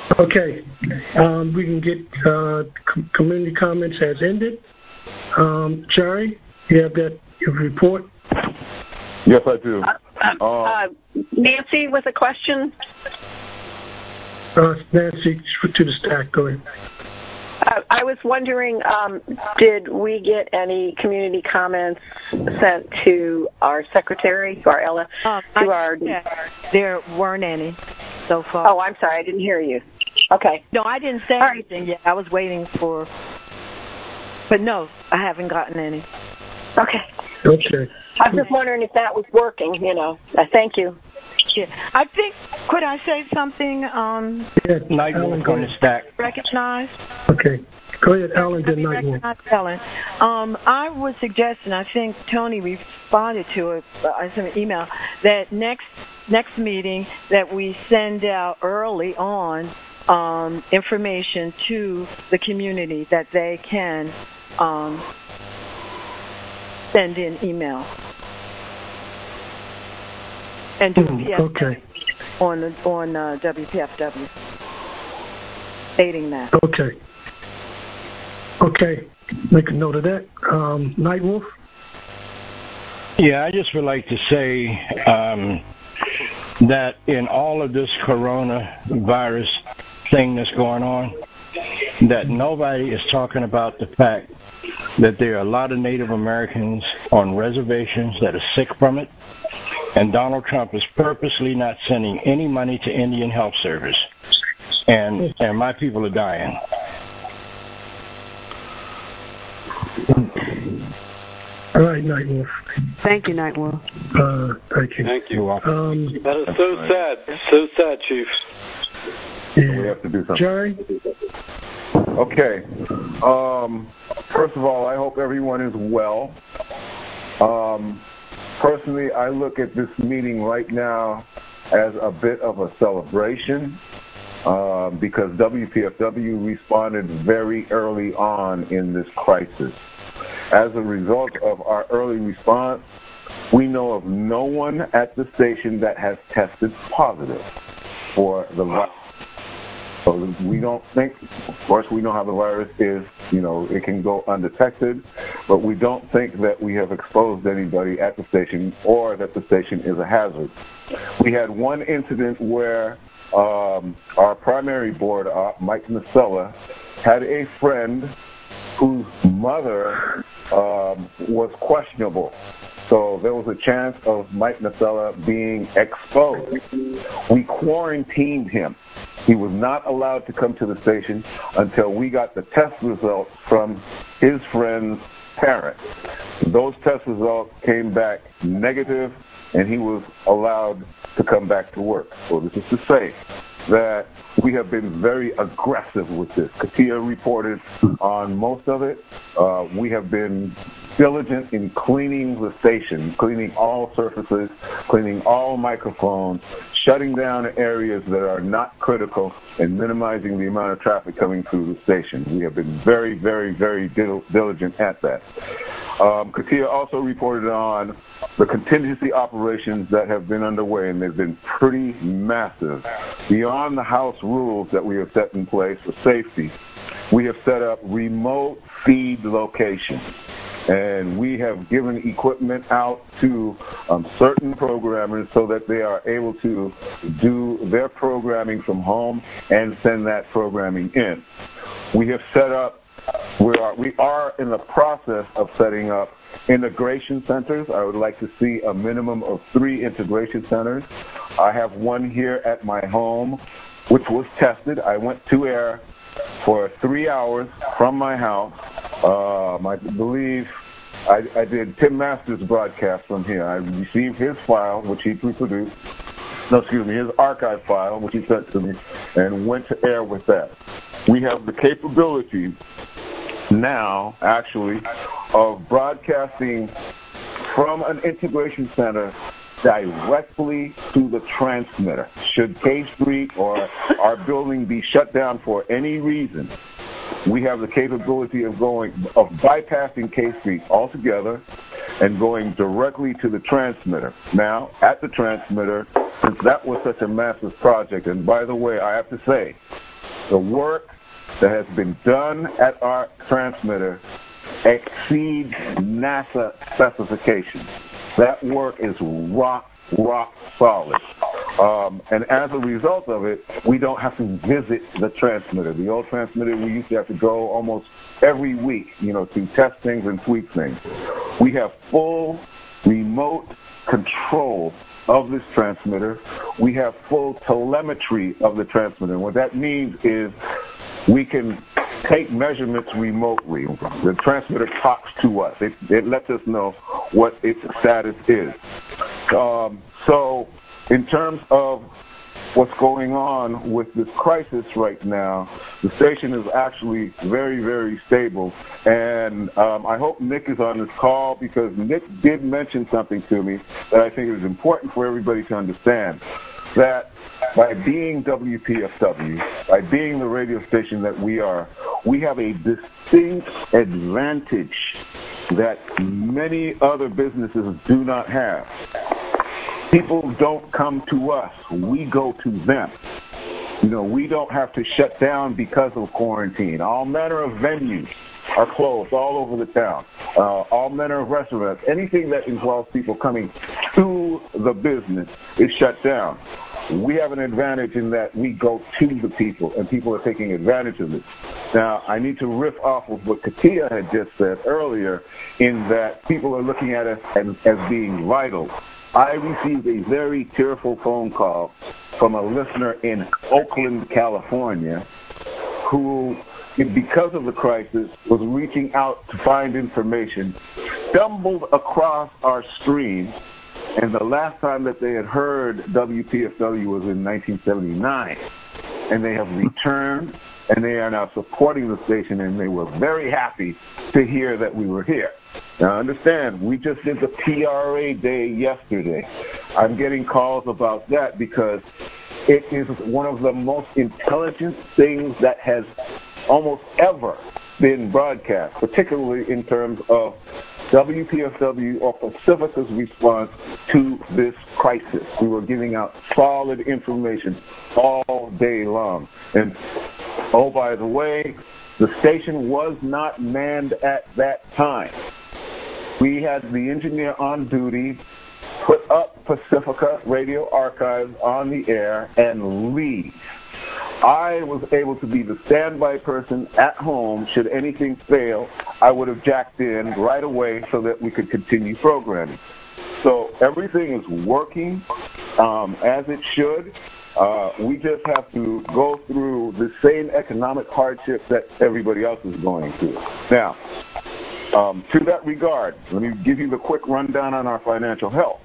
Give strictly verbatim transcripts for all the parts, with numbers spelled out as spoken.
Okay, um, we can get uh, com- community comments has ended. Um, Jerry, you have that your report? Yes, I do. Uh, uh, uh, uh, Nancy with a question. Uh, Nancy, to the stack, go ahead. Uh, I was wondering, um, did we get any community comments sent to our secretary, to our Ella, um, to I, our? Yeah, there weren't any so far. Oh, I'm sorry, I didn't hear you. Okay. No, I didn't say All anything right. yet. I was waiting for, but no, I haven't gotten any. Okay. Okay. I was just wondering if that was working. You know. Uh, thank you. Yeah, I think. Could I say something? Um, yeah, Night Wolf on the stack. Recognized. Okay. Go ahead, Alan. Then Night Wolf. Ellen. Um, I was suggesting. I think Tony responded to it. I sent an email that next next meeting that we send out early on um, information to the community that they can um, send in email. And do Mm, P F W okay. on on uh, W P F W, stating that. Okay. Okay. Make a note of that. Um, Night Wolf. Yeah, I just would like to say um, that in all of this coronavirus thing that's going on, that nobody is talking about the fact that there are a lot of Native Americans on reservations that are sick from it. And Donald Trump is purposely not sending any money to Indian Health Service. And and my people are dying. All right, Night Wolf. Thank you, Night Wolf. Uh, thank you. Thank you. Um, that is so sad. So sad, Chief. Yeah. We have to do something. Jerry? Okay. Um, first of all, I hope everyone is well. Um, personally, I look at this meeting right now as a bit of a celebration uh, because W P F W responded very early on in this crisis. As a result of our early response, we know of no one at the station that has tested positive for the virus. So we don't think, of course, we know how the virus is, you know, it can go undetected, but we don't think that we have exposed anybody at the station or that the station is a hazard. We had one incident where um, our primary board op, Mike Nacella, had a friend whose mother um, was questionable. So there was a chance of Mike Nacella being exposed. We quarantined him. He was not allowed to come to the station until we got the test results from his friend's parents. Those test results came back negative, and he was allowed to come back to work. So this is to say that we have been very aggressive with this. Katia reported on most of it. Uh, we have been diligent in cleaning the station, cleaning all surfaces, cleaning all microphones, shutting down areas that are not critical, and minimizing the amount of traffic coming through the station. We have been very, very, very dil- diligent at that. Um, Katia also reported on the contingency operations that have been underway, and they've been pretty massive. Beyond the House rules that we have set in place for safety, we have set up remote feed locations. And we have given equipment out to um, certain programmers so that they are able to do their programming from home and send that programming in. We have set up, we are, we are in the process of setting up integration centers. I would like to see a minimum of three integration centers. I have one here at my home, which was tested. I went to air for three hours from my house. Um, I believe I, I did Tim Masters' broadcast from here. I received his file, which he reproduced. No, excuse me, his archive file, which he sent to me, and went to air with that. We have the capability now, actually, of broadcasting from an integration center directly to the transmitter. Should K Street or our building be shut down for any reason, we have the capability of going, of bypassing K Street altogether and going directly to the transmitter. Now, at the transmitter, since that was such a massive project, and by the way, I have to say, The work that has been done at our transmitter exceeds NASA specifications. That work is rock, rock solid. Um, and as a result of it, we don't have to visit the transmitter. The old transmitter, we used to have to go almost every week, you know, to test things and tweak things. We have full remote control of this transmitter. We have full telemetry of the transmitter. And what that means is we can take measurements remotely. The transmitter talks to us. It, it lets us know what its status is. Um, so in terms of what's going on with this crisis right now, the station is actually very, very stable. And um, I hope Nick is on this call, because Nick did mention something to me that I think is important for everybody to understand, that by being W P F W, by being the radio station that we are, we have a distinct advantage that many other businesses do not have. People don't come to us. We go to them. You know, we don't have to shut down because of quarantine. All manner of venues are closed all over the town. Uh, all manner of restaurants. Anything that involves people coming to the business is shut down. We have an advantage in that we go to the people, and people are taking advantage of it. Now, I need to riff off of what Katia had just said earlier, in that people are looking at us as, as being vital. I received a very tearful phone call from a listener in Oakland, California, who, because of the crisis, was reaching out to find information, stumbled across our stream, and the last time that they had heard W P F W was in nineteen seventy-nine. And they have returned, and they are now supporting the station, and they were very happy to hear that we were here. Now, understand, we just did the P R A day yesterday. I'm getting calls about that because it is one of the most intelligent things that has almost ever been broadcast, particularly in terms of W P F W or Pacifica's response to this crisis. We were giving out solid information all day long. And, oh, by the way, the station was not manned at that time. We had the engineer on duty put up Pacifica Radio Archives on the air and leave. I was able to be the standby person at home. Should anything fail, I would have jacked in right away so that we could continue programming. So everything is working um, as it should. Uh, we just have to go through the same economic hardship that everybody else is going through. Now, um, to that regard, let me give you the quick rundown on our financial health.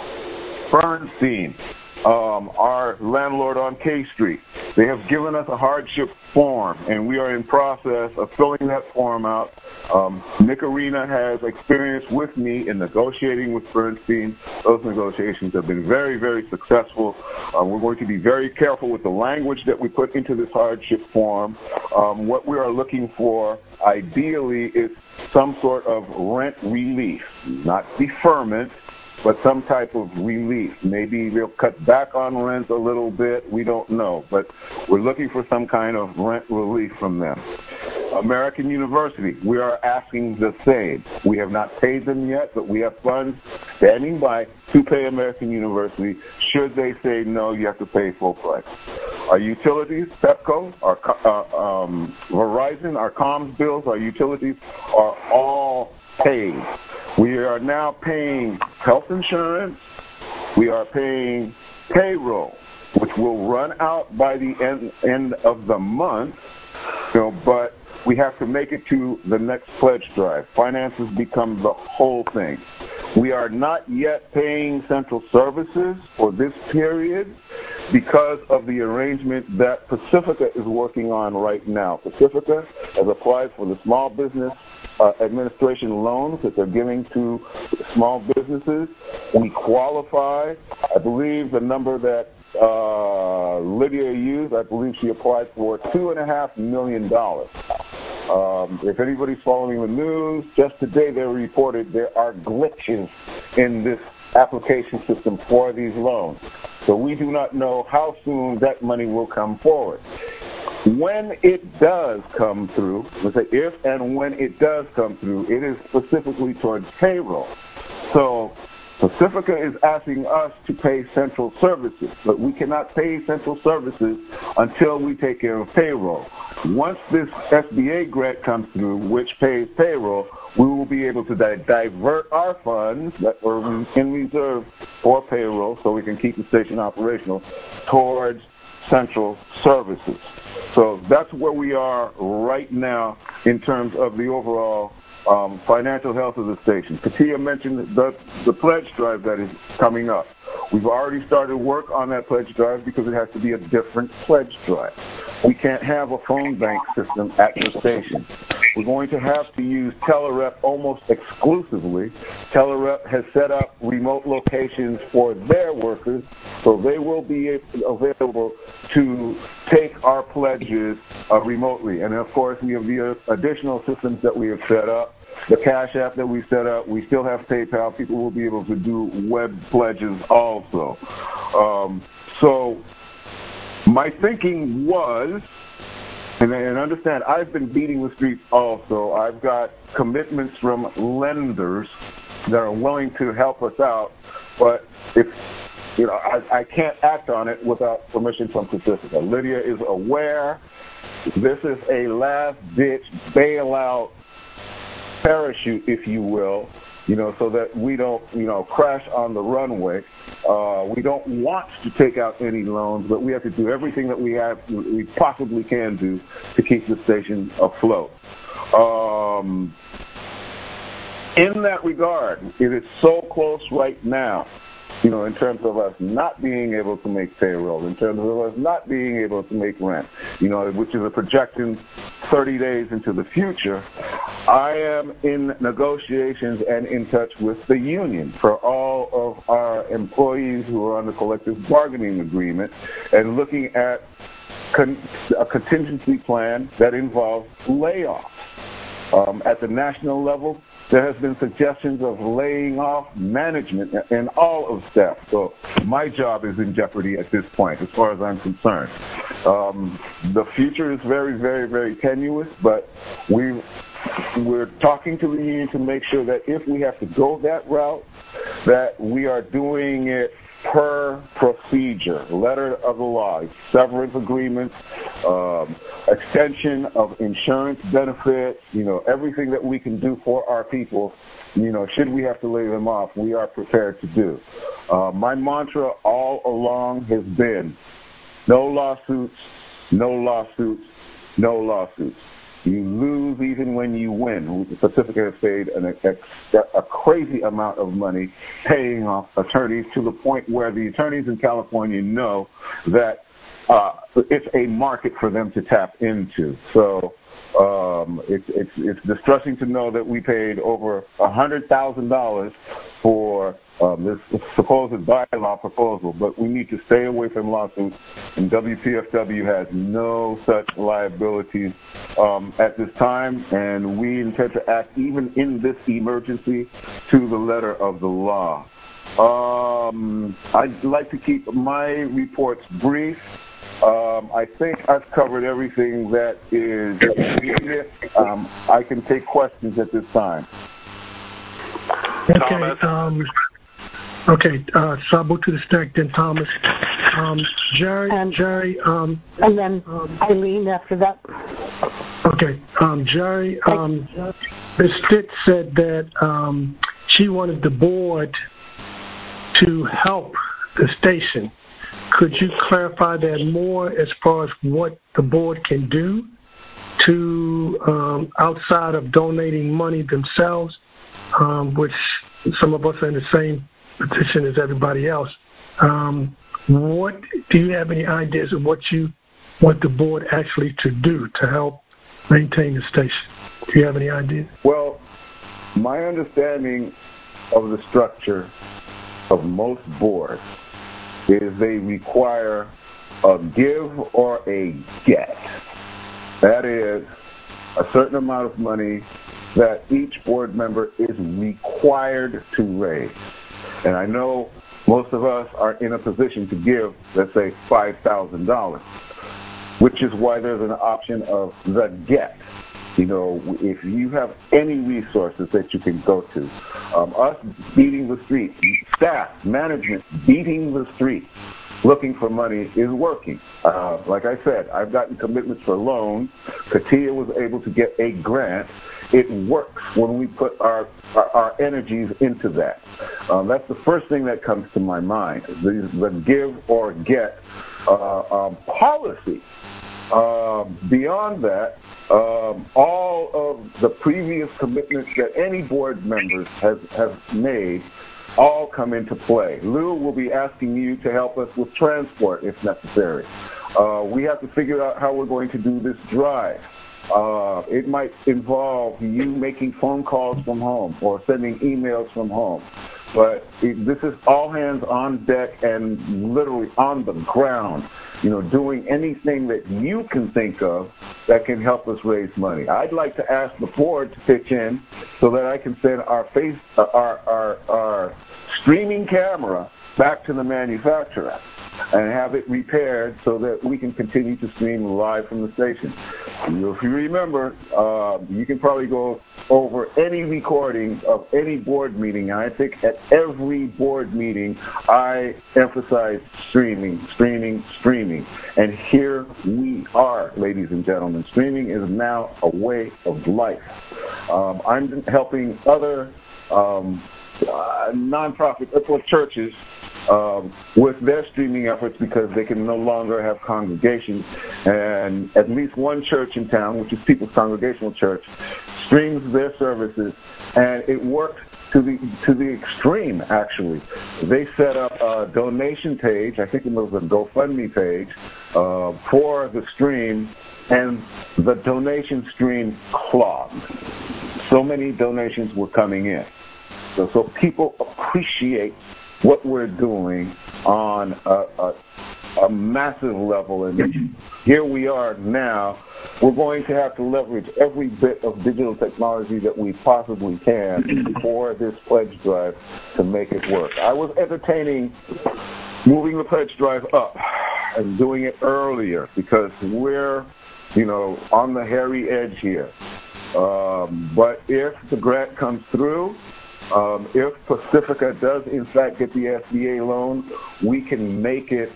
Bernstein, um, our landlord on K Street, they have given us a hardship form, and we are in process of filling that form out. Um, Nick Arena has experience with me in negotiating with Bernstein. Those negotiations have been very, very successful. Uh, we're going to be very careful with the language that we put into this hardship form. Um, what we are looking for, ideally, is some sort of rent relief, not deferment, but some type of relief. Maybe they'll cut back on rent a little bit. We don't know. But we're looking for some kind of rent relief from them. American University, we are asking the same. We have not paid them yet, but we have funds standing by to pay American University. Should they say no, you have to pay full price. Our utilities, Pepco, our uh, um, Verizon, our comms bills, our utilities are all paid. We are now paying health insurance. We are paying payroll, which will run out by the end, end of the month. You know, but we have to make it to the next pledge drive. Finances become the whole thing. We are not yet paying central services for this period because of the arrangement that Pacifica is working on right now. Pacifica has applied for the small business uh, administration loans that they're giving to small businesses. We qualify. I believe the number that uh, Lydia used, I believe she applied for two and a half million dollars. Um, if anybody's following the news, just today they reported there are glitches in this application system for these loans. So we do not know how soon that money will come forward. when it does come through, let's say if and when it does come through, it is specifically towards payroll. So Pacifica is asking us to pay central services, but we cannot pay central services until we take care of payroll. Once this S B A grant comes through, which pays payroll, we will be able to di- divert our funds that were in reserve for payroll so we can keep the station operational towards central services. So that's where we are right now in terms of the overall um, financial health of the station. Katia mentioned the, the pledge drive that is coming up. We've already started work on that pledge drive because it has to be a different pledge drive. We can't have a phone bank system at the station. We're going to have to use Telerep almost exclusively. Telerep has set up remote locations for their workers, so they will be available to take our pledges uh, remotely. And, of course, we have the additional systems that we have set up. The Cash App that we set up, we still have PayPal. People will be able to do web pledges also. Um, so my thinking was, and, and understand, I've been beating the streets also. I've got commitments from lenders that are willing to help us out, but if you know, I, I can't act on it without permission from Pacifica. Lydia is aware. This is a last-ditch bailout parachute, if you will, you know, so that we don't, you know, crash on the runway. Uh, we don't want to take out any loans, but we have to do everything that we have, we possibly can do to keep the station afloat. Um, in that regard, it is so close right now, you know, in terms of us not being able to make payroll, in terms of us not being able to make rent, you know, which is a projection thirty days into the future. I am in negotiations and in touch with the union for all of our employees who are on the collective bargaining agreement and looking at con- a contingency plan that involves layoffs. Um, at the national level, there has been suggestions of laying off management and all of staff. So my job is in jeopardy at this point, as far as I'm concerned. Um, the future is very, very, very tenuous, but we we're talking to the union to make sure that if we have to go that route, that we are doing it per procedure, letter of the law, severance agreements, um, extension of insurance benefits, you know, everything that we can do for our people, you know, should we have to lay them off, we are prepared to do. Uh, my mantra all along has been no lawsuits, no lawsuits, no lawsuits. You lose even when you win. Pacifica has paid an, a, a crazy amount of money paying off attorneys to the point where the attorneys in California know that uh, it's a market for them to tap into. So um, it's, it's, it's distressing to know that we paid over one hundred thousand dollars for um, this supposed bylaw proposal, but we need to stay away from lawsuits, and W P F W has no such liabilities um, at this time, and we intend to act even in this emergency to the letter of the law. Um, I'd like to keep my reports brief. Um, I think I've covered everything that is needed. Um, I can take questions at this time. Okay. Um, okay. Uh, Sabu to the stack, then Thomas. Um, Jerry. And, Jerry. Um, and then um, Eileen after that. Okay. Um, Jerry. Um, Miz Stitt said that um, she wanted the board to help the station. Could you clarify that more as far as what the board can do to, um, outside of donating money themselves, um, which some of us are in the same position as everybody else. Um, what do you have any ideas of what you want the board actually to do to help maintain the station? Do you have any ideas? Well, my understanding of the structure of most boards is they require a give or a get. That is a certain amount of money that each board member is required to raise. And I know most of us are in a position to give, let's say, five thousand dollars. which is why there's an option of the get. You know, if you have any resources that you can go to, um, us beating the street, staff, management beating the street, looking for money is working. Uh, like I said, I've gotten commitments for loans. Katia was able to get a grant. It works when we put our, our, our energies into that. Um, that's the first thing that comes to my mind, the, the give or get uh, um, policy. Um, beyond that, um, all of the previous commitments that any board members has, have made all come into play. Lou will be asking you to help us with transport if necessary. Uh, we have to figure out how we're going to do this drive. Uh, it might involve you making phone calls from home or sending emails from home. But it, this is all hands on deck and literally on the ground, you know, doing anything that you can think of that can help us raise money. I'd like to ask the board to pitch in so that I can send our face, uh, our, our, our streaming camera back to the manufacturer and have it repaired so that we can continue to stream live from the station. If you remember, uh, you can probably go over any recording of any board meeting. I think at every board meeting, I emphasize streaming, streaming, streaming. And here we are, ladies and gentlemen. Streaming is now a way of life. Um, I'm helping other um, uh, nonprofit or churches Um, with their streaming efforts because they can no longer have congregations. And at least one church in town, which is People's Congregational Church, streams their services, and it worked to the to the extreme, actually. They set up a donation page, I think it was a GoFundMe page, uh, for the stream, and the donation stream clogged. So many donations were coming in. So, so people appreciate what we're doing on a, a, a massive level. And here we are now. We're going to have to leverage every bit of digital technology that we possibly can for this pledge drive to make it work. I was entertaining moving the pledge drive up and doing it earlier because we're, you know, on the hairy edge here. Um, but if the grant comes through, Um, if Pacifica does, in fact, get the S B A loan, we can make it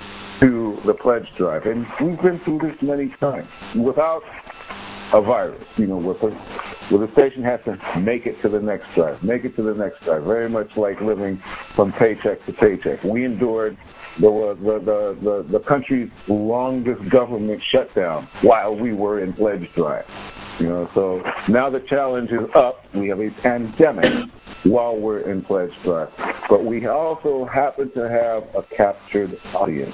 to the pledge drive. And we've been through this many times without a virus, you know, with a, where the station has to make it to the next drive, make it to the next drive, very much like living from paycheck to paycheck. We endured the, the, the, the, the country's longest government shutdown while we were in pledge drive. You know, so now the challenge is up. We have a pandemic while we're in pledge drive. But we also happen to have a captured audience.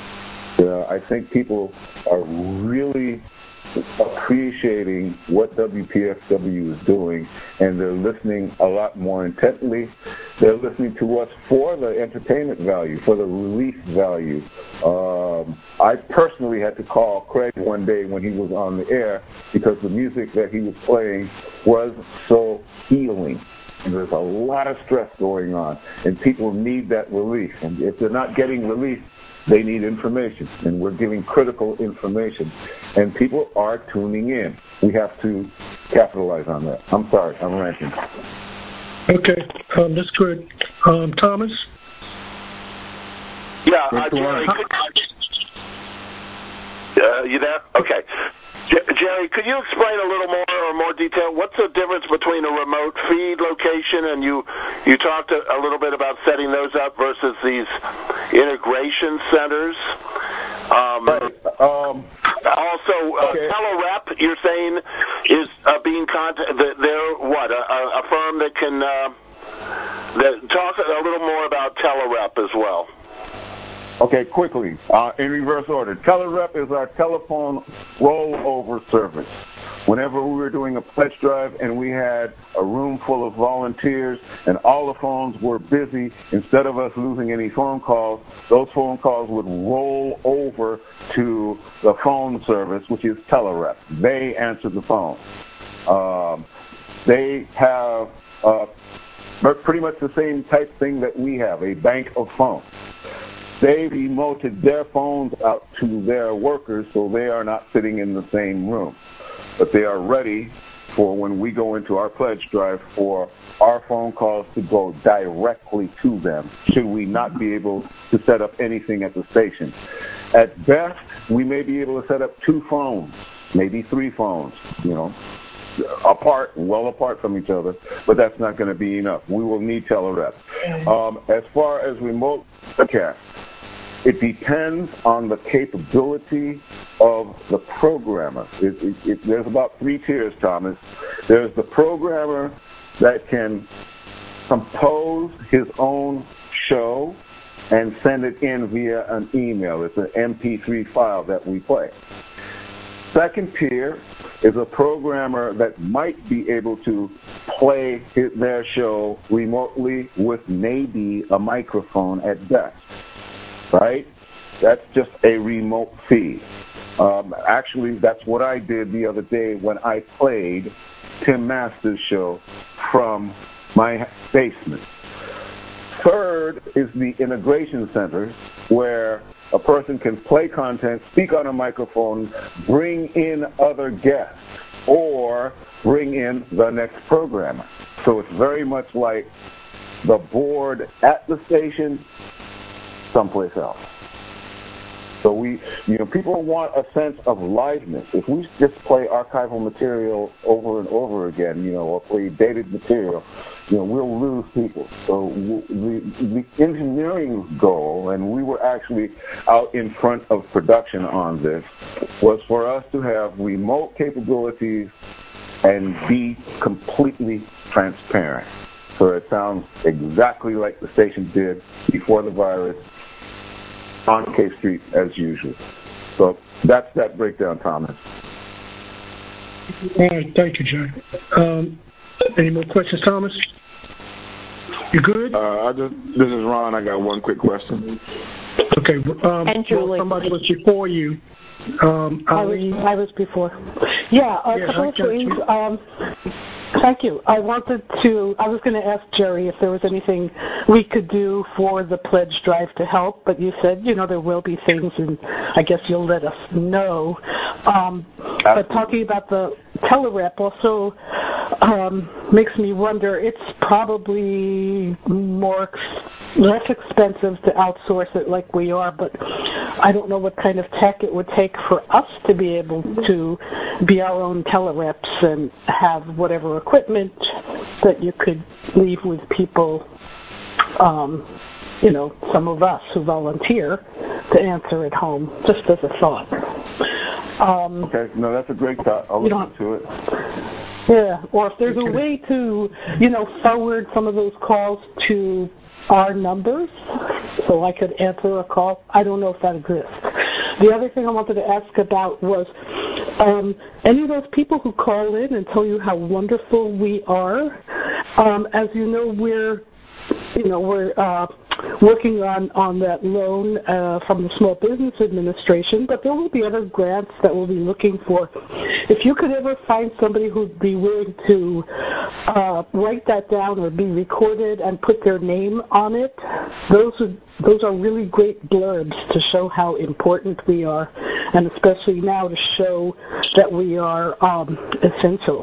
Uh, I think people are really appreciating what W P F W is doing, and they're listening a lot more intently. They're listening to us for the entertainment value, for the relief value. Um, I personally had to call Craig one day when he was on the air because the music that he was playing was so healing. And there's a lot of stress going on, and people need that relief. And if they're not getting relief, they need information, and we're giving critical information. And people are tuning in. We have to capitalize on that. I'm sorry, I'm ranting. Okay, um, that's good. Um, Thomas? Yeah, uh, Jerry, could, uh, you there? Okay. Jerry, could you explain a little more or more detail? What's the difference between a remote feed location, and you you talked a, a little bit about setting those up versus these integration centers? Um, right. um, also, uh, okay. Telerep, you're saying, is uh, being contacted. They're what? A, a firm that can uh, that talk a little more about Telerep as well. Okay, quickly, uh, in reverse order. Telerep is our telephone rollover service. Whenever we were doing a pledge drive and we had a room full of volunteers and all the phones were busy, instead of us losing any phone calls, those phone calls would roll over to the phone service, which is Telerep. They answer the phone. Um, they have uh, pretty much the same type thing that we have, a bank of phones. they've emoted their phones out to their workers so they are not sitting in the same room. But they are ready for when we go into our pledge drive for our phone calls to go directly to them, should we not be able to set up anything at the station. At best, we may be able to set up two phones, maybe three phones, you know, apart, well apart from each other, but that's not going to be enough. We will need telereps. Um, as far as remote broadcast, it depends on the capability of the programmer. It, it, it, there's about three tiers, Thomas. There's the programmer that can compose his own show and send it in via an email. It's an M P three file that we play. Second tier is a programmer that might be able to play his, their show remotely with maybe a microphone at best, right? That's just a remote feed. Um, actually, that's what I did the other day when I played Tim Masters' show from my basement. Third is the integration center, where a person can play content, speak on a microphone, bring in other guests, or bring in the next programmer. So it's very much like the board at the station, someplace else. So we, you know, people want a sense of liveness. If we just play archival material over and over again, you know, or play dated material, you know, we'll lose people. So the, the engineering goal, and we were actually out in front of production on this, was for us to have remote capabilities and be completely transparent. So it sounds exactly like the station did before the virus, on K Street as usual. So that's that breakdown, Thomas. All right, thank you, Jay. Um, any more questions, Thomas? You good? Uh, I just, this is Ron. I got one quick question. Okay. Um, and Julie. Well, somebody was before you. Um, I was, I was before. Yeah, a yeah, couple of things. Um, thank you. I wanted to, I was going to ask Jerry if there was anything we could do for the pledge drive to help, but you said, you know, there will be things, and I guess you'll let us know. Um, but talking about the telerep also um, makes me wonder, it's probably more less expensive to outsource it like we are, but I don't know what kind of tech it would take for us to be able to be our own telereps and have whatever equipment that you could leave with people, um, you know, some of us who volunteer to answer at home, just as a thought. Um, okay, no, that's a great thought. I'll look into it. Yeah, or if there's a way to, you know, forward some of those calls to our numbers so I could answer a call. I don't know if that exists. The other thing I wanted to ask about was um, any of those people who call in and tell you how wonderful we are. Um, as you know, we're, you know, we're uh, working on, on that loan uh, from the Small Business Administration, but there will be other grants that we'll be looking for. If you could ever find somebody who'd be willing to uh, write that down or be recorded and put their name on it, those would, those are really great blurbs to show how important we are, and especially now to show that we are um, essential.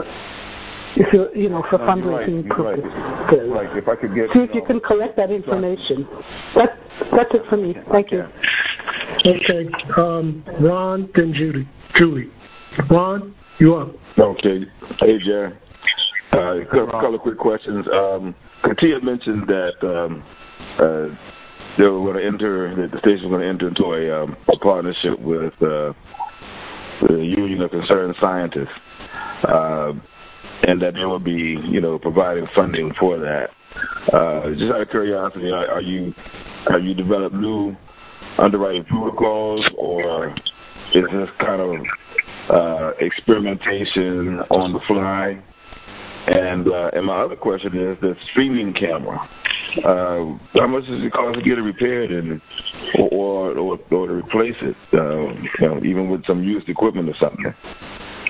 If you, you know, for no, fundraising you're right, purposes. you're right. Right. If I could get, see if you can collect that information. That, that's it for me. Thank you. Okay. Um, Ron, then Judy. Julie. Ron, you up? Okay. Hey, Jerry. Uh, a couple of quick questions. Um, Katia mentioned that um, uh, they were going to enter, that the station was going to enter into a, um, a partnership with uh, the Union of Concerned Scientists. Uh, and that they will be, you know, providing funding for that. Uh, just out of curiosity, are, are you have you developed new underwriting protocols, or is this kind of uh, experimentation on the fly? And uh, and my other question is the streaming camera. Uh, how much does it cost to get it repaired and or or, or, or to replace it? Uh, you know, even with some used equipment or something.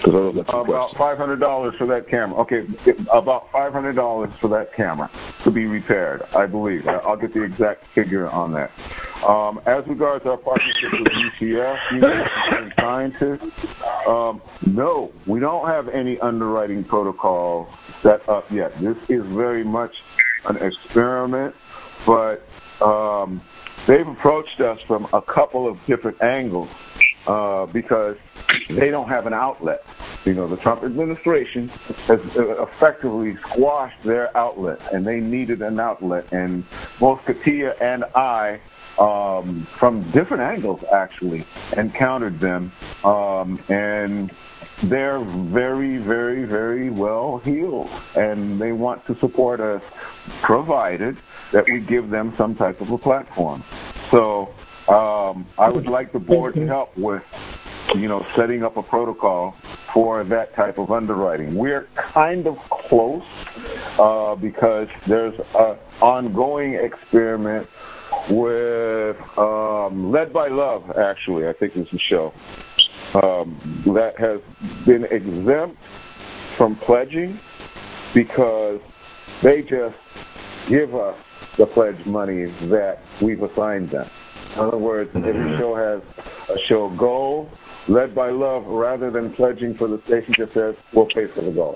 About five hundred dollars for that camera. Okay, about five hundred dollars for that camera to be repaired, I believe. I'll get the exact figure on that. Um, as regards our partnership with U C S, Union of Concerned Scientists, um, no, we don't have any underwriting protocol set up yet. This is very much an experiment, but um, they've approached us from a couple of different angles uh, because they don't have an outlet. You know, the Trump administration has effectively squashed their outlet, and they needed an outlet. And both Katia and I, um, from different angles actually, encountered them, um, and they're very, very, very well heeled, and they want to support us, provided that we give them some type of a platform. So um, I would like the board to help with, you know, setting up a protocol for that type of underwriting. We're kind of close uh, because there's an ongoing experiment with um, Led by Love, actually, I think is the show, um, that has been exempt from pledging because they just give us the pledge money that we've assigned them. In other words, every show has a show goal. Led by Love, rather than pledging for the station, just says, we'll pay for the goal.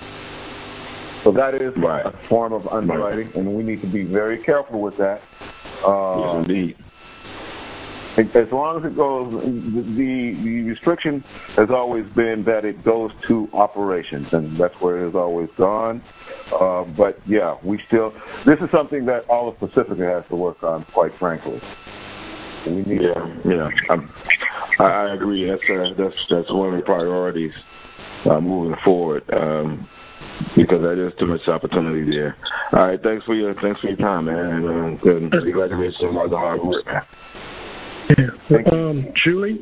So that is right. a form of underwriting, right. and we need to be very careful with that. Uh, yes, indeed. As long as it goes, the, the restriction has always been that it goes to operations, and that's where it has always gone. Uh, but, yeah, we still, this is something that all of Pacifica has to work on, quite frankly. We need yeah, to, yeah. I'm, I agree. That's uh, that's that's one of the priorities uh, moving forward um, because there is too much opportunity there. All right, thanks for your thanks for your time, man, and uh, good. Congratulations on all the hard work, man. Yeah. Um, Julie.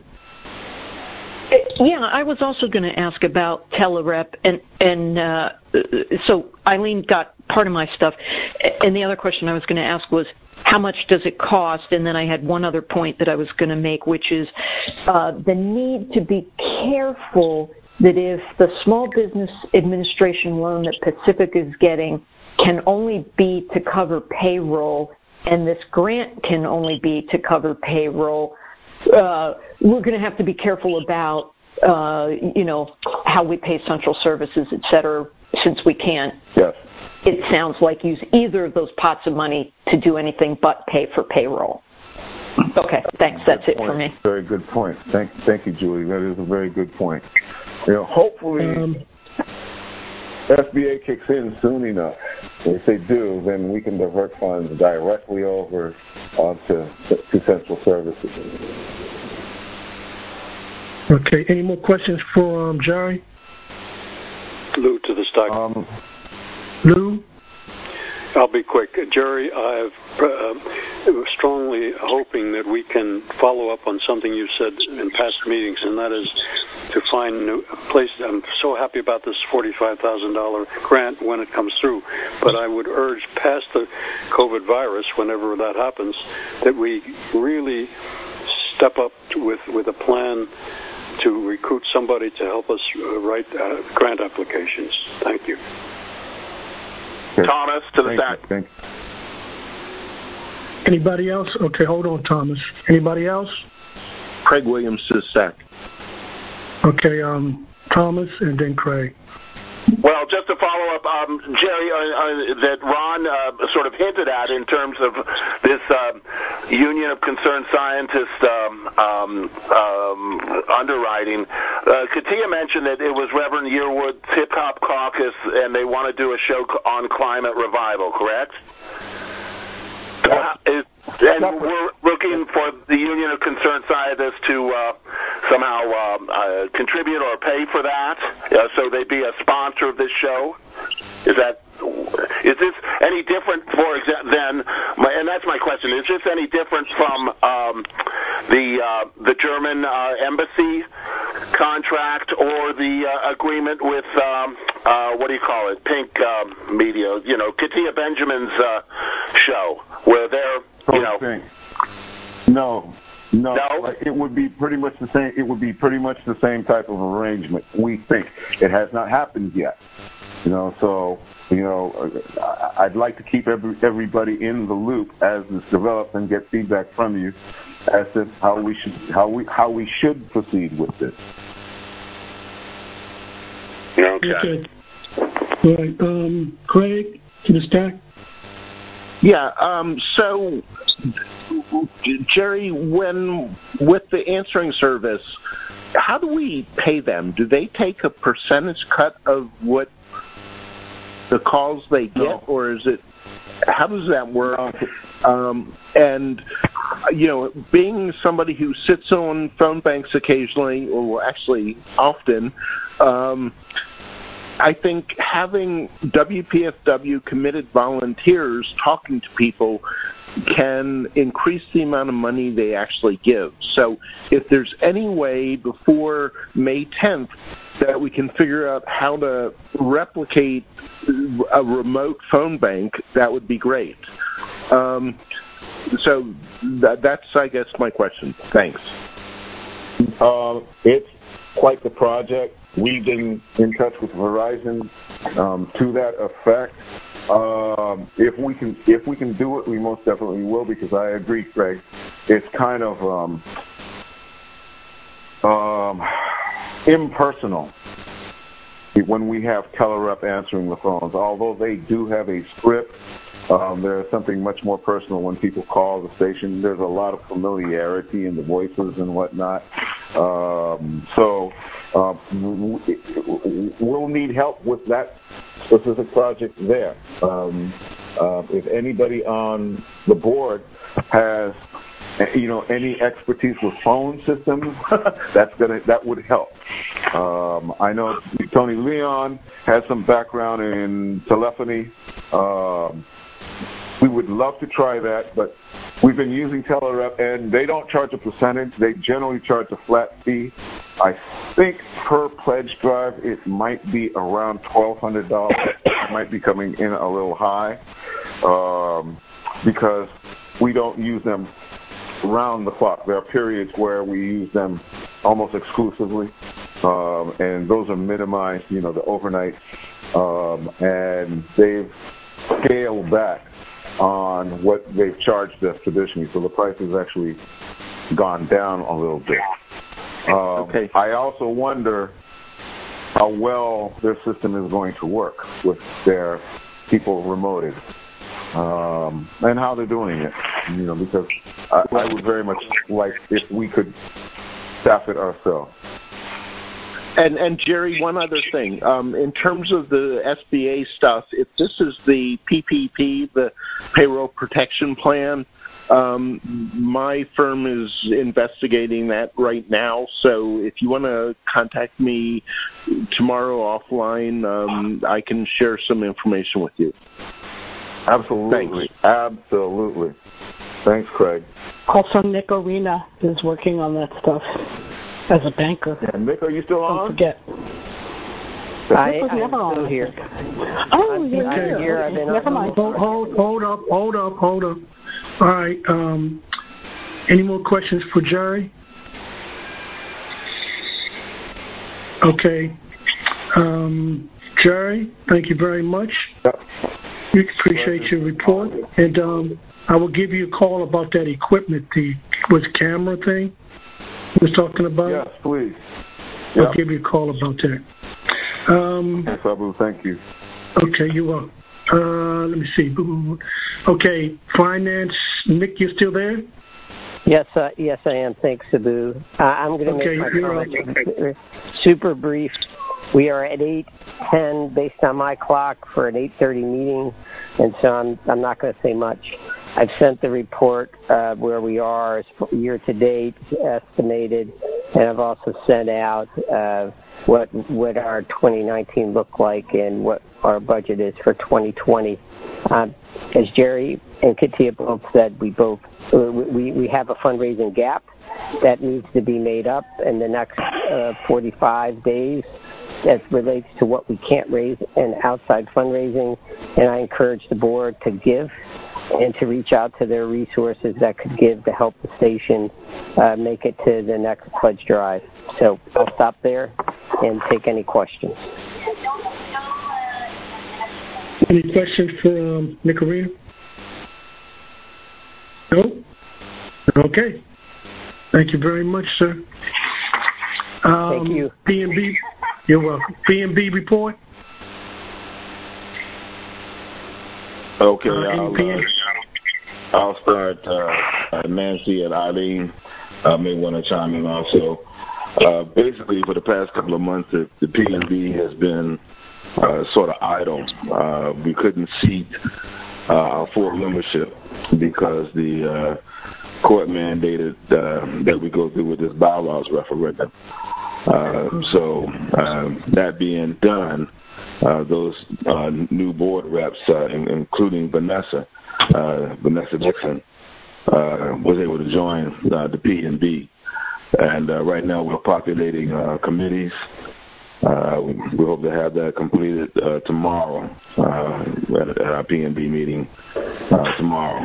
Yeah, I was also going to ask about Telerep, and and uh, so Eileen got part of my stuff, and the other question I was going to ask was, how much does it cost? And then I had one other point that I was going to make, which is uh, the need to be careful that if the Small Business Administration loan that Pacific is getting can only be to cover payroll, and this grant can only be to cover payroll, uh, we're going to have to be careful about, uh, you know, how we pay central services, et cetera, since we can't. Yes. It sounds like use either of those pots of money to do anything but pay for payroll. Okay, thanks. That's it for me. Very good point. Thank, thank you, Julie. That is a very good point. You know, hopefully um, S B A kicks in soon enough. If they do, then we can divert funds directly over onto to central services. Okay. Any more questions for um, Jerry? Lou to the stock. Um, Lou? I'll be quick. Jerry, I'm uh, strongly hoping that we can follow up on something you said in past meetings, and that is to find new places. I'm so happy about this forty-five thousand dollars grant when it comes through, but I would urge past the COVID virus, whenever that happens, that we really step up with, with a plan to recruit somebody to help us write uh, grant applications. Thank you. Thomas to the back. Thank you. Anybody else? Okay, hold on, Thomas. Anybody else? Craig Williams to the stack. Okay, um, Thomas and then Craig. Well, just to follow up, um, Jerry, uh, uh, that Ron uh, sort of hinted at in terms of this uh, Union of Concerned Scientists um, um, um, underwriting. Uh, Katia mentioned that it was Reverend Yearwood's Hip Hop Caucus, and they want to do a show on climate revival, correct? Uh, is, and we're looking for the Union of Concerned Scientists to uh, somehow uh, uh, contribute or pay for that, uh, so they'd be a sponsor of this show. Is that is this any different, for example, than? And that's my question. Is this any different from um, the uh, the German uh, embassy contract or the uh, agreement with um, uh, what do you call it? Pink uh, Media. You know, Katia Benjamin's uh, show, where they're you know. No, No, No? it would be pretty much the same. It would be pretty much the same type of arrangement. We think it has not happened yet. You know, so you know, I'd like to keep every, everybody in the loop as this develops and get feedback from you as to how we should how we how we should proceed with this. Okay. Okay. All right. Um, Craig, to the stack. Yeah. Um, so, Jerry, when with the answering service, how do we pay them? Do they take a percentage cut of what the calls they get, no. or is it? How does that work? Um, and you know, being somebody who sits on phone banks occasionally, or actually often. Um, I think having W P F W committed volunteers talking to people can increase the amount of money they actually give. So if there's any way before May tenth that we can figure out how to replicate a remote phone bank, that would be great. Um, so that, that's, I guess, my question. Thanks. Uh, it's quite the project. We've been in touch with Verizon um, to that effect. Um, if we can, if we can do it, we most definitely will. Because I agree, Craig. It's kind of um, um, impersonal when we have telerep answering the phones. Although they do have a script, um, there's something much more personal when people call the station. There's a lot of familiarity in the voices and whatnot. Um, so. Uh, we'll need help with that specific project there. Um, uh, if anybody on the board has, you know, any expertise with phone systems, that's gonna that would help. Um, I know Tony Leon has some background in telephony. Um, we would love to try that, but we've been using Telerep, and they don't charge a percentage. They generally charge a flat fee. I think per pledge drive, it might be around twelve hundred dollars. It might be coming in a little high um, because we don't use them round the clock. There are periods where we use them almost exclusively, um, and those are minimized, you know, the overnight, um, and they've scaled back on what they've charged us traditionally, so the price has actually gone down a little bit. Um, okay. I also wonder how well their system is going to work with their people remoted, um, and how they're doing it. You know, because I, I would very much like if we could staff it ourselves. And, and Jerry, one other thing. Um, in terms of the S B A stuff, if this is the P P P, the Payroll Protection Plan, um, my firm is investigating that right now. So if you want to contact me tomorrow offline, um, I can share some information with you. Absolutely. Thanks. Absolutely. Thanks, Craig. Also, Nick Arena is working on that stuff. As a banker. Yeah, Nick, are you still Don't on? forget. I, I'm still on. here. Oh, I'm, you're I'm here. here. I've been Never mind. Hold, hold, hold up, hold up, hold up. All right. Um, any more questions for Jerry? Okay. Um, Jerry, thank you very much. Yep. We appreciate your report. And um, I will give you a call about that equipment, the was camera thing was talking about? Yes, please. I'll Yep. give you a call about that. Um, Yes, Abu, thank you. okay, you're welcome. Uh, let me see. Okay, finance. Nick, you still there? Yes, uh, yes, I am. Thanks, Sabu. Uh, I'm going to Okay, make my you're comments super brief. We are at eight ten based on my clock for an eight thirty meeting, and so I'm I'm not going to say much. I've sent the report uh, where we are year to date estimated, and I've also sent out uh, what what our twenty nineteen looked like and what our budget is for twenty twenty. Um, as Jerry and Katia both said, we both we we have a fundraising gap that needs to be made up in the next uh, forty-five days. As relates to what we can't raise in outside fundraising, and I encourage the board to give and to reach out to their resources that could give to help the station uh, make it to the next pledge drive. So I'll stop there and take any questions. Any questions for um, Nicolina? No? Okay. Thank you very much, sir. Um, Thank you. P and B, you're welcome. P and B report? Okay, Uh, I'll, uh, I'll start. Uh, Nancy and Eileen uh, may want to chime in also. Uh, basically, for the past couple of months, the, the P and B has been uh, sort of idle. Uh, we couldn't seat uh, our full membership because the uh, court mandated uh, that we go through with this bylaws referendum. Uh, so uh, that being done, uh, those uh, new board reps, uh, in, including Vanessa, uh, Vanessa Dixon, uh, was able to join uh, the P and B. And uh, right now we're populating uh, committees. Uh, we, we hope to have that completed uh, tomorrow uh, at, at our P and B meeting uh, tomorrow.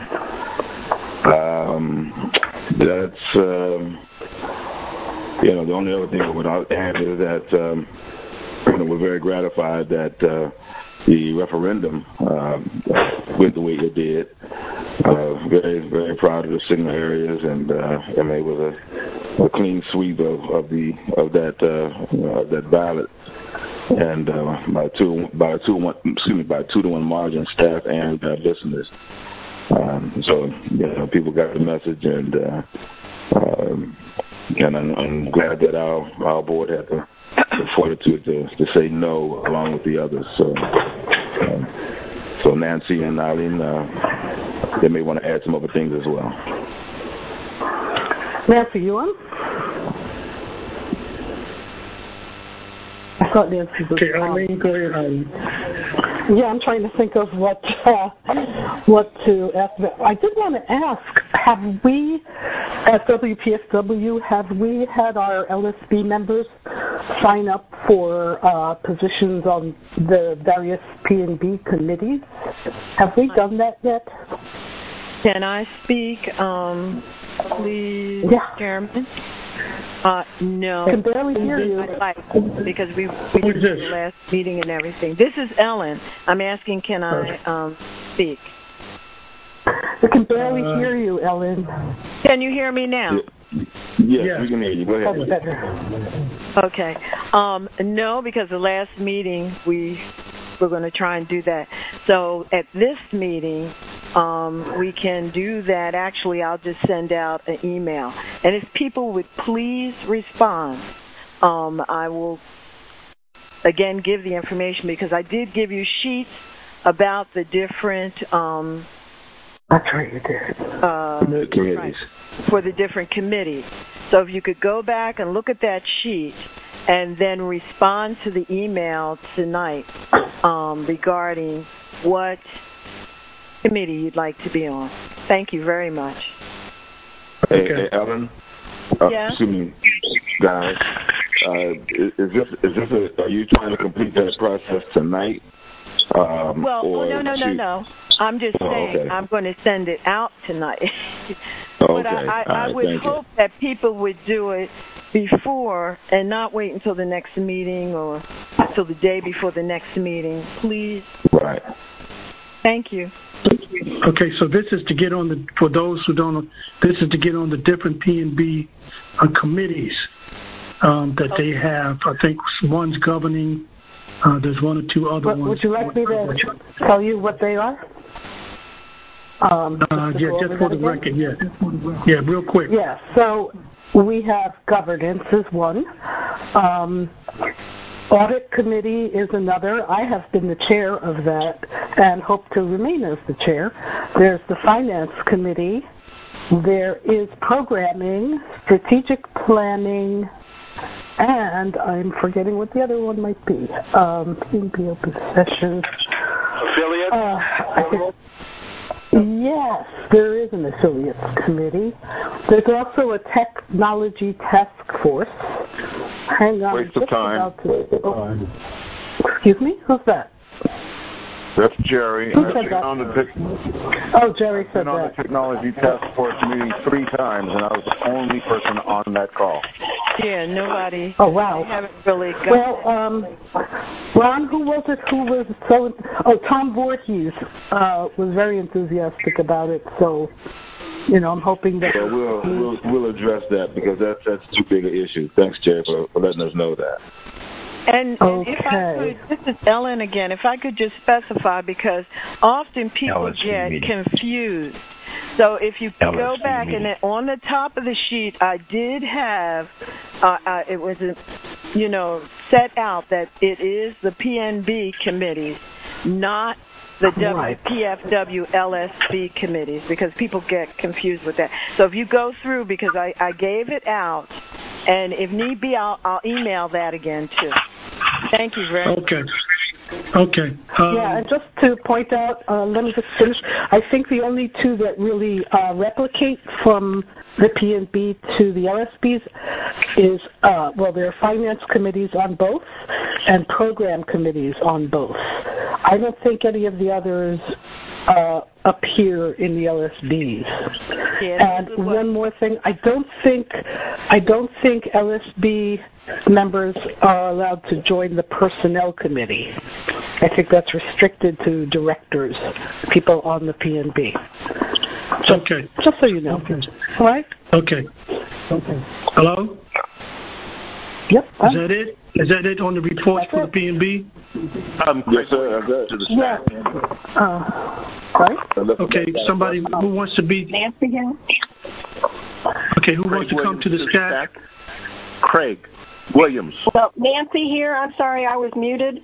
Um, that's, um, you know, the only other thing I would add is that um, you know, we're very gratified that uh, the referendum uh, went the way it did. Uh, very, very proud of the signal areas, and uh, and it was a, a clean sweep of, of the of that uh, of that ballot, and uh, by two by two one excuse me by two to one margin, staff and uh, listeners. Um, so you know, people got the message, and uh, um, and I'm, I'm glad that our our board had the, the fortitude to, to say no along with the others. So, um, so Nancy and Eileen, uh, they may want to add some other things as well. Nancy, you on? I thought Nancy was okay, on. Eileen, go ahead. Um, Yeah, I'm trying to think of what uh, what to ask. I did want to ask, have we, at W P S W, have we had our L S B members sign up for uh, positions on the various P and B committees? Have we done that yet? Can I speak, um, please, yeah. Chairman? Uh, no. I can barely hear you. Like, because we, we did the last meeting and everything. This is Ellen. I'm asking, can I um, speak? I can barely uh, hear you, Ellen. Can you hear me now? Yes, yeah, we can hear you. Go ahead. Better. Okay. Um, no, because the last meeting we we're going to try and do that. So at this meeting, um, we can do that. Actually, I'll just send out an email. And if people would please respond, um, I will, again, give the information, because I did give you sheets about the different... Um, That's right, you did. Uh, committees. Right, for the different committees. So if you could go back and look at that sheet and then respond to the email tonight um, regarding what committee you'd like to be on. Thank you very much. Hey, okay. hey Ellen? Uh, yeah? Excuse me, guys. Uh, is, is this, is this a, are you trying to complete that process tonight? Um, well, or oh, no, no, no, no. I'm just oh, saying okay. I'm going to send it out tonight. Okay. But I, I, I right, would hope you. that people would do it before and not wait until the next meeting or until the day before the next meeting. Please. Right. Thank you. Okay, so this is to get on the, for those who don't know, this is to get on the different P and B uh, committees um, that okay. they have. I think one's governing, uh, there's one or two other what, ones. Would you like me to tell you what they are? Um, uh, yeah, just for the record, yeah. Yeah, real quick. Yeah, so we have governance is one. Um, audit committee is another. I have been the chair of that and hope to remain as the chair. There's the finance committee. There is programming, strategic planning, and I'm forgetting what the other one might be. Um, P and B open session. Affiliate? Uh, Yes, there is an affiliates committee. There's also a technology task force. Hang on. Waste of time. To, oh, excuse me? Who's that? That's Jerry. Who I've said been that? on the tech- Oh, Jerry said been on that. the technology task force meeting three times, and I was the only person on that call. Yeah, nobody. Oh, wow. They haven't really got Well, um, Ron, who was it who was so... Oh, Tom Voorhees uh, was very enthusiastic about it, so, you know, I'm hoping that... Well, we'll, we'll, we'll address that because that's, that's too big an issue. Thanks, Jerry, for, for letting us know that. And, and okay. if I could, this is Ellen again, if I could just specify, because often people L S P get meeting. confused. So if you L S P go back, meeting. and then on the top of the sheet, I did have, uh, uh, it was, you know, set out that it is the P N B committees, not the Right. W P F W L S B committees, because people get confused with that. So if you go through, because I, I gave it out, and if need be, I'll, I'll email that again, too. Thank you very much. Okay. Okay. Um, Yeah, and just to point out, uh, let me just finish. I think the only two that really uh, replicate from the P N B to the L S Bs is, uh, well, there are finance committees on both and program committees on both. I don't think any of the others uh, appear in the L S Bs. Yeah, and one more thing, I don't think, I don't think L S B members are allowed to join the personnel committee. I think that's restricted to directors, people on the P N B. Just, okay. Just so you know. Okay. All right? Okay. Okay. Hello? Yep. Is that it? Is that it on the reports That's for it. the P N B? Um, Yes, sir. To the Yeah. Uh, sorry? Okay, somebody who wants to be... Nancy again? Okay, who Craig wants to come Williams to the the stack? Craig Williams. Well, Nancy here. I'm sorry, I was muted.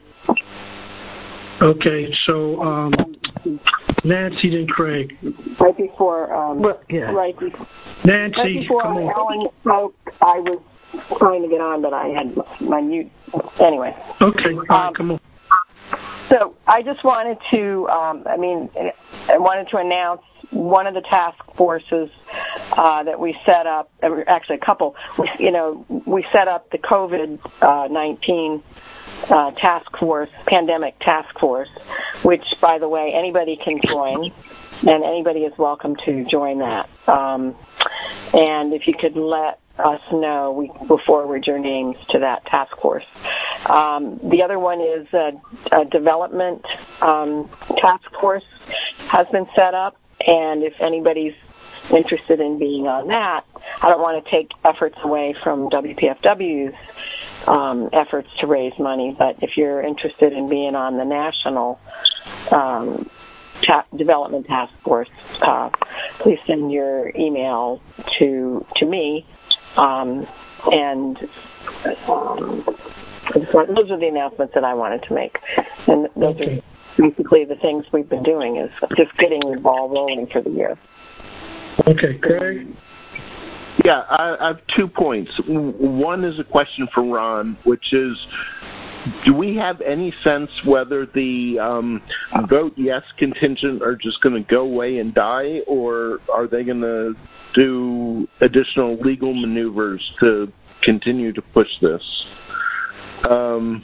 Okay, so um, Nancy then Craig. Right before, um, Well, yeah. right, before, Nancy, right before come on. Ellen spoke, I was trying to get on, but I had my mute. Anyway. Okay, all right, Um, come on. So I just wanted to, um, I mean, I wanted to announce one of the task forces uh, that we set up, actually a couple, you know, we set up the COVID nineteen uh, task force, pandemic task force, which, by the way, anybody can join, and anybody is welcome to join that. Um, and if you could let us know, we will forward your names to that task force. Um, the other one is a, a development um, task force has been set up, and if anybody's interested in being on that, I don't want to take efforts away from W P F W's um, efforts to raise money, but if you're interested in being on the national um, ta- development task force, uh, please send your email to to me. Um, and um, those are the announcements that I wanted to make. And those Okay. are basically the things we've been doing, is just getting the ball rolling for the year. Okay, Craig? Yeah, I, I have two points. One is a question for Ron, which is, do we have any sense whether the um, vote yes contingent are just going to go away and die, or are they going to do additional legal maneuvers to continue to push this? Um,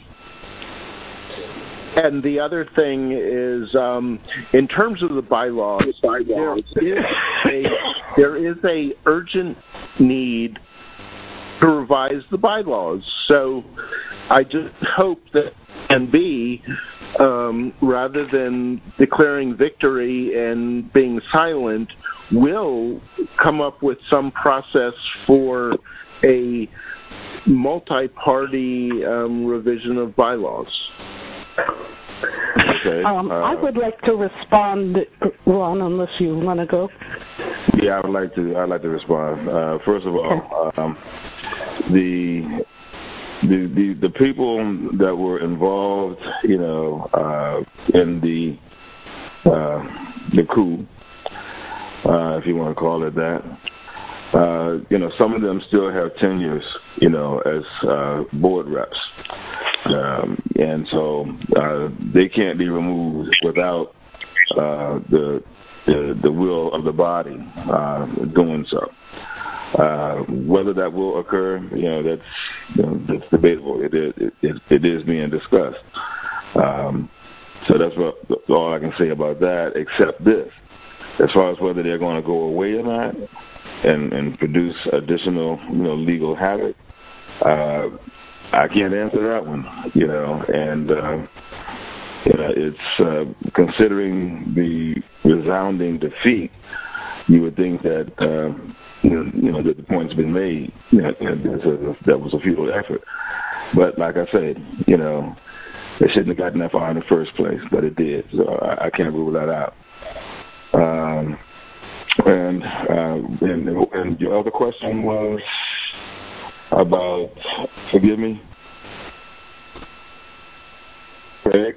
and the other thing is, um, in terms of the bylaws, there is a, there is a urgent need to revise the bylaws. So I just hope that N B, um, rather than declaring victory and being silent, will come up with some process for a multi-party um, revision of bylaws. Okay. Um, uh, I would like to respond, Ron, unless you want to go. Yeah, I would like to. I'd like to respond. Uh, first of all, um, the, the the the people that were involved, you know, uh, in the uh, the coup, uh, if you want to call it that. Uh, you know, some of them still have tenures, you know, as uh, board reps. Um, and so uh, they can't be removed without uh, the, the the will of the body uh, doing so. Uh, whether that will occur, you know, that's you know, that's debatable. It is it, it is being discussed. Um, So that's what, all I can say about that, except this. As far as whether they're going to go away or not and, and produce additional, you know, legal havoc, uh, I can't answer that one, you know. And, uh, you know, it's uh, considering the resounding defeat, you would think that, uh, you, know, you know, that the point's been made, you know, and a, that was a futile effort. But like I said, you know, they shouldn't have gotten that far in the first place, but it did. So I, I can't rule that out. Um, and, uh, and and your other question was about, forgive me, Greg?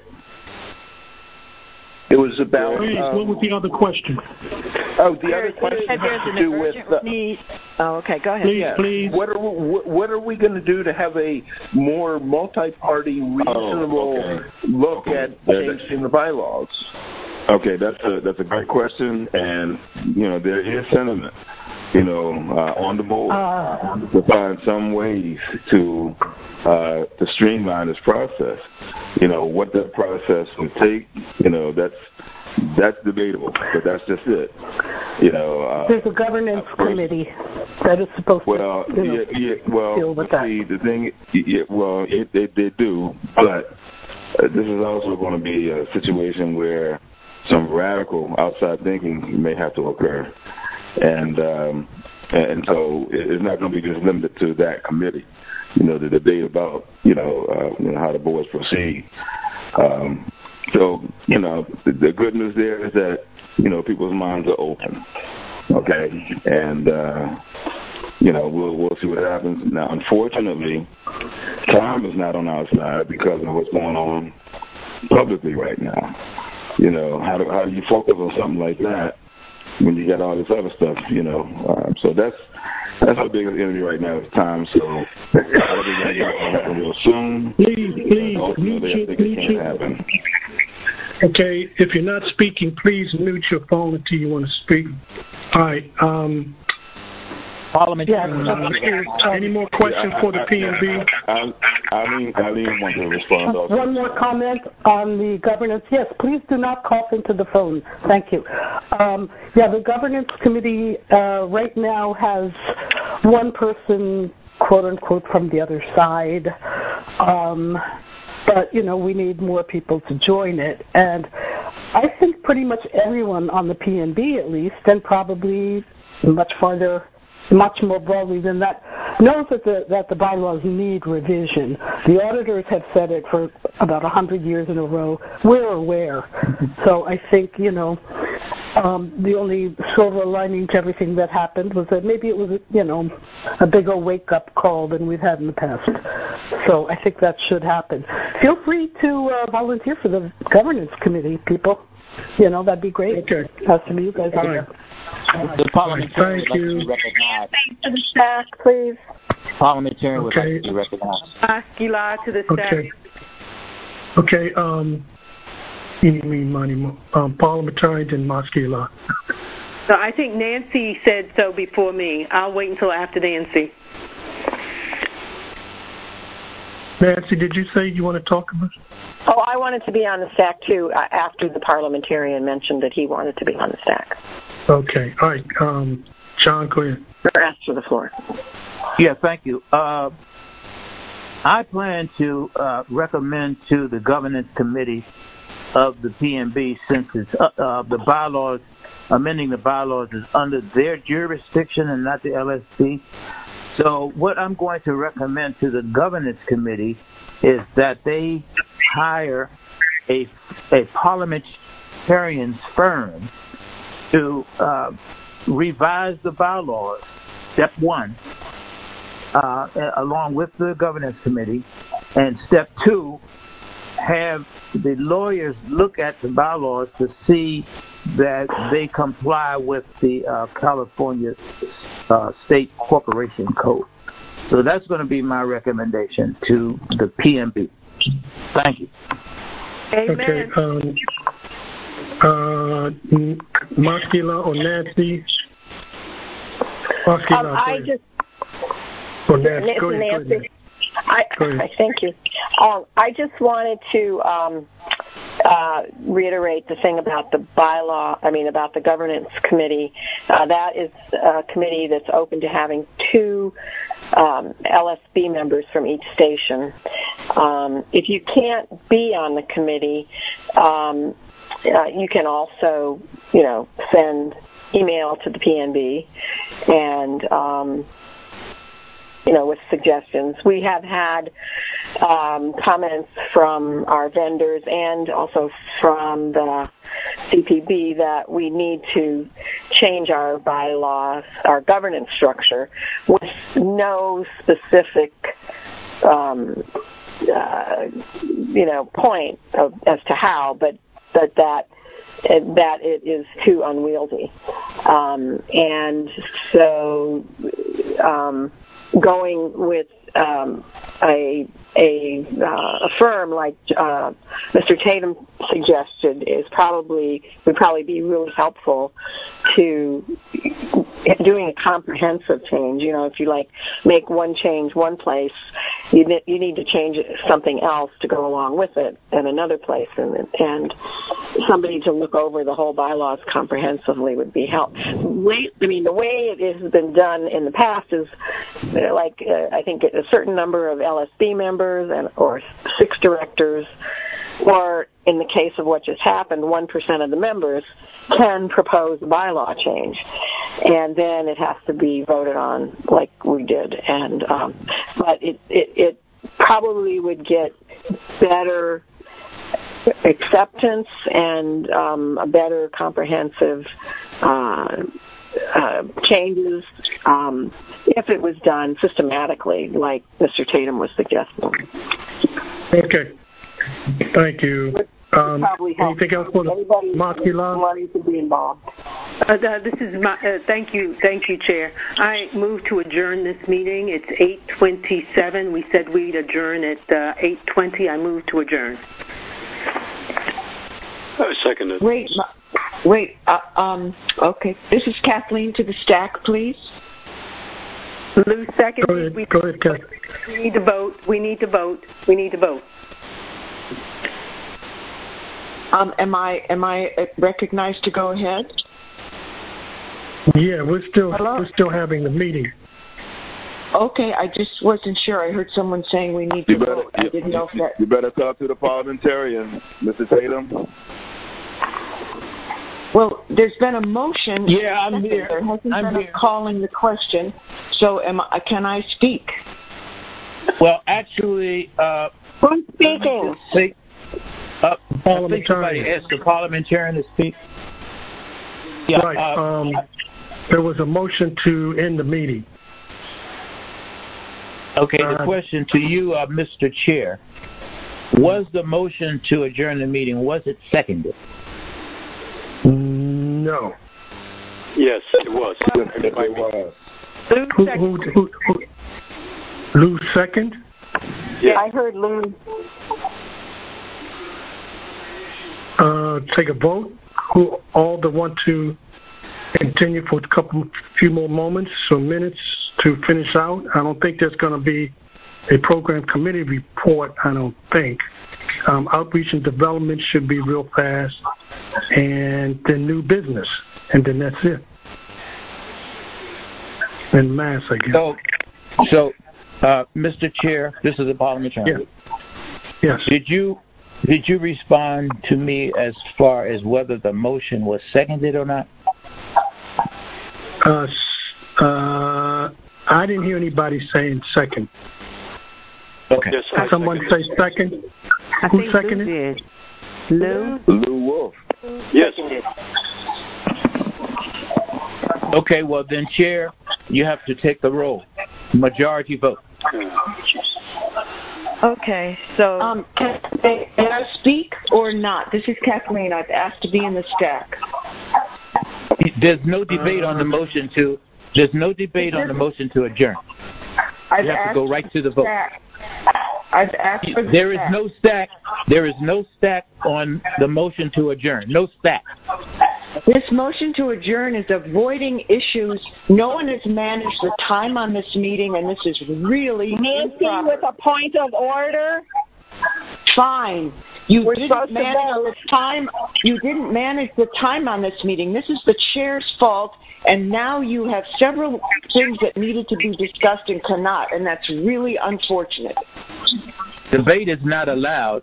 It was about. Please, um, what was the other question? Oh, the other question has to do with. Uh, oh, okay. Go ahead. Please, yeah. please. What are we, what are we going to do to have a more multi-party, reasonable oh, okay. look okay. at changing the bylaws? Okay, that's a that's a great question, and you know there is sentiment, you know, uh, on the board uh, to find some ways to uh, to streamline this process. You know what that process would take. You know that's that's debatable, but that's just it. You know, uh, there's a governance uh, committee that is supposed well, to you know, yeah, yeah, well, deal with that. See, the thing, yeah, well, it, they they do, but uh, this is also going to be a situation where some radical outside thinking may have to occur, and um, and so it's not going to be just limited to that committee. You know, the debate about you know, uh, you know how the boards proceed. Um, so you know, the, the good news there is that you know people's minds are open. Okay, and uh, you know we'll we'll see what happens. Now, unfortunately, time is not on our side because of what's going on publicly right now. You know, how do how do you focus on something like that when you got all this other stuff? You know, um, so that's that's our biggest enemy right now is time. So I think that's going to happen real soon. Please, please, mute I think it can't happen. Okay, if you're not speaking, please mute your phone until you want to speak. All right. Um, Parliament. Yeah, uh, any more questions for the P N B? Eileen, Eileen wants to respond. Also. One more comment on the governance. Yes, please do not cough into the phone. Thank you. Um, yeah, the governance committee uh, right now has one person, quote unquote, from the other side. Um, but, you know, we need more people to join it. And I think pretty much everyone on the P N B, at least, and probably much farther much more broadly than that, knows that the that the bylaws need revision. The auditors have said it for about a hundred years in a row. We're aware. So I think, you know, um, the only silver lining to everything that happened was that maybe it was, you know, a bigger wake-up call than we've had in the past. So I think that should happen. Feel free to uh, volunteer for the governance committee, people. You know, that'd be great. Okay. Has to be you guys. All right. The parliamentarian Thank would like you. to be recognized. To the staff, please. Parliamentarian would Okay. like to be recognized. Maskila to the staff. Okay. Okay. Um, any, mean, money, mo- um, parliamentarian and Maskila. So I think Nancy said so before me. I'll wait until after Nancy. Nancy, did you say you want to talk about it? Oh, I wanted to be on the stack, too, uh, after the parliamentarian mentioned that he wanted to be on the stack. Okay. All right. Um, John, go ahead. Or ask for the floor. Yeah, thank you. Uh, I plan to uh, recommend to the governance committee of the P N B, since it's, uh, uh, the bylaws, amending the bylaws is under their jurisdiction and not the L S P. So what I'm going to recommend to the governance committee is that they hire a, a parliamentarian's firm to uh, revise the bylaws, step one, uh, along with the governance committee, and step two, have the lawyers look at the bylaws to see that they comply with the uh, California uh, State Corporation Code. So that's going to be my recommendation to the P M B. Thank you. Amen. Okay. Um, uh, Maskila or Nancy? Maskila, Um, I just... Or Nancy. Go ahead, Nancy. go ahead. I, I thank you. Um, I just wanted to um, uh, reiterate the thing about the bylaw, I mean, about the governance committee. Uh, that is a committee that's open to having two um, L S B members from each station. Um, if you can't be on the committee, um, uh, you can also, you know, send email to the P N B and, um, you know, with suggestions. We have had um, comments from our vendors and also from the C P B that we need to change our bylaws, our governance structure, with no specific, um, uh, you know, point of, as to how, but but that that it is too unwieldy, um, and so. Um, going with um, a a, uh, a firm like uh, Mister Tatum suggested is probably would probably be really helpful to doing a comprehensive change. You know, if you like make one change one place, you ne- you need to change something else to go along with it in another place, and and somebody to look over the whole bylaws comprehensively would be helpful. Wait, I mean, the way it has been done in the past is like uh, I think a certain number of L S B members and or six directors, or in the case of what just happened, one percent of the members can propose a bylaw change, and then it has to be voted on like we did. And um, but it, it it probably would get better acceptance and um, a better comprehensive uh, uh, changes um, if it was done systematically, like Mister Tatum was suggesting. Okay. Thank you. Um, anything else for Makila? Wanting to be involved. Uh, this is my. Uh, thank you, thank you, Chair. I move to adjourn this meeting. It's eight twenty-seven. We said we'd adjourn at uh, eight twenty. I move to adjourn. I second it. Wait, wait. Uh, um. Okay. This is Kathleen to the stack, please. Lou, second. Go ahead. We, Go ahead, Kath. We need to vote. We need to vote. We need to vote. Um, am I am I recognized to go ahead? Yeah, we're still Hello? we're still having the meeting. Okay, I just wasn't sure. I heard someone saying we need to you better, vote. I didn't you, know if that. You better talk to the parliamentarian, Mister Tatum. Well, there's been a motion. Yeah, I'm here. There hasn't I'm been here. a calling the question. So, am I, can I speak? Well, actually, uh, who's speaking? Speak. Uh, I think somebody asked the parliamentarian to speak. Yeah, right. Uh, um, there was a motion to end the meeting. Okay, the uh, question to you, uh, Mister Chair. Was the motion to adjourn the meeting, was it seconded? No. Yes, it was. It was. Lou Who, second. who, who, who, Lou second? Yeah, I heard Lou. Uh, take a vote. Who all that want to continue for a couple, few more moments or minutes to finish out? I don't think there's going to be a program committee report. I don't think. Um, outreach and development should be real fast, and then new business, and then that's it. And mass, I guess. So, so uh, Mister Chair, this is the parliamentarian. Yeah. Yes. Did you did you respond to me as far as whether the motion was seconded or not? Uh, uh, I didn't hear anybody saying second. Okay. Yes, I Someone say second. I Who think seconded? Lou did. Lou? Lou Wolf. Yes. Okay, well then, Chair, you have to take the roll. Majority vote. Okay, so Um, can, can I speak or not? This is Kathleen. I've asked to be in the stack. There's no debate on the motion to. There's no debate on the motion to adjourn. I've You have to asked go right to the vote. stack. I've asked for the There is stack. no stack. There is no stack on the motion to adjourn. No stack. This motion to adjourn is avoiding issues. No one has managed the time on this meeting, and this is really Nancy improper. with a point of order. fine. You We're didn't manage the time. You didn't manage the time on this meeting. This is the chair's fault, and now you have several things that needed to be discussed and cannot, and that's really unfortunate. Debate is not allowed.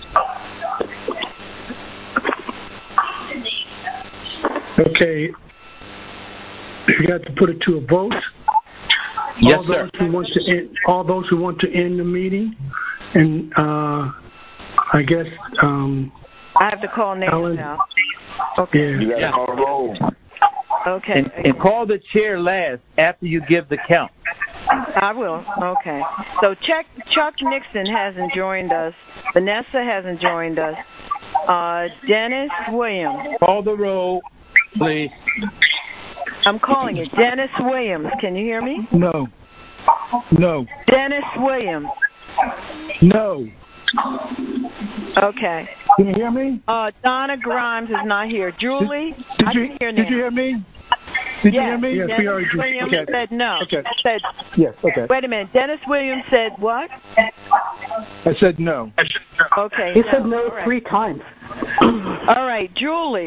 Okay. You got to put it to a vote. Yes, all those sir. Who want to end, all those who want to end the meeting, and uh, I guess um, I have to call names Alan, now. Okay. Yeah. You got to Yeah. call the roll. Okay. And, and call the chair last after you give the count. I will. Okay. So Chuck, Chuck Nixon hasn't joined us. Vanessa hasn't joined us. Uh, Dennis Williams. Call the roll, please. I'm calling it. Dennis Williams. Can you hear me? No. No. Dennis Williams. No. Okay. Can you hear me? Uh, Donna Grimes is not here. Julie, Did I you, can hear did now. you hear me? Did yes, you hear me? Yes, Dennis we heard you. Williams Okay. said no. Okay. Said, Yes, okay. wait a minute. Dennis Williams said what? I said no. Okay. He no. said no All right. three times. All right, Julie.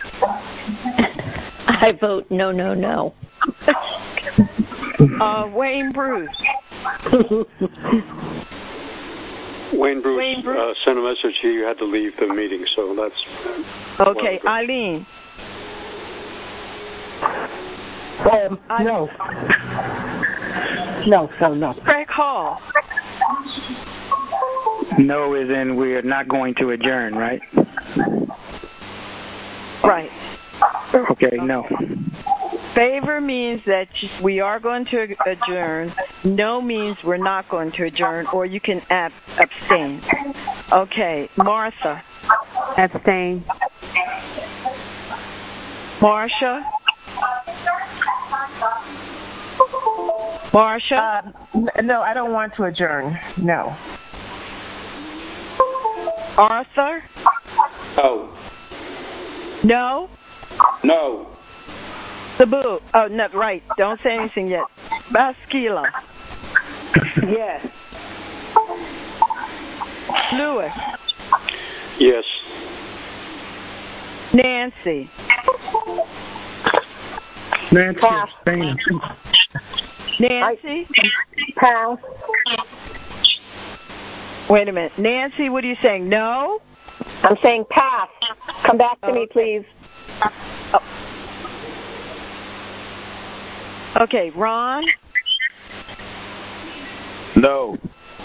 I vote no, no, no. uh, Wayne Bruce. Wayne Bruce, Wayne Bruce. Uh, sent a message here. You had to leave the meeting, so that's... Okay, well, Eileen. Um, no. No, no, no. Craig Hall. No is in we are not going to adjourn, right? Right. Okay, no. Favor means that we are going to adjourn. No means we're not going to adjourn, or you can ab- abstain. Okay, Martha. Abstain. Marcia. Marcia? Uh, no, I don't want to adjourn. No. Arthur? Oh. No? No. Sabu? Oh, no, right. Don't say anything yet. Baskila? Yes. Lewis? Yes. Nancy? Nancy Pass. abstained. Nancy? Pass. Wait a minute. Nancy, what are you saying? No? I'm saying pass. Come back to Oh, me, please. Oh. Okay, Ron? No.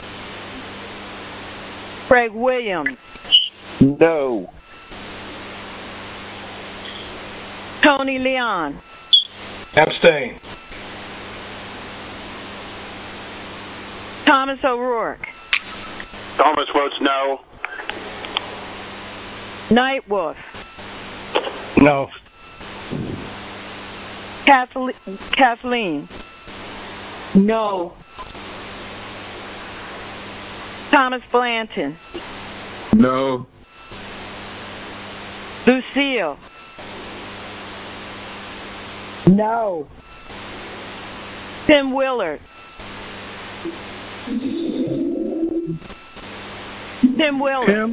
Craig Williams? No. Tony Leon? Abstain. Thomas O'Rourke? Thomas votes no. Nightwolf? No. Kathleen? Kathleen? No. Thomas Blanton? No. Lucille? No. Tim Willard? Tim Willard? Tim?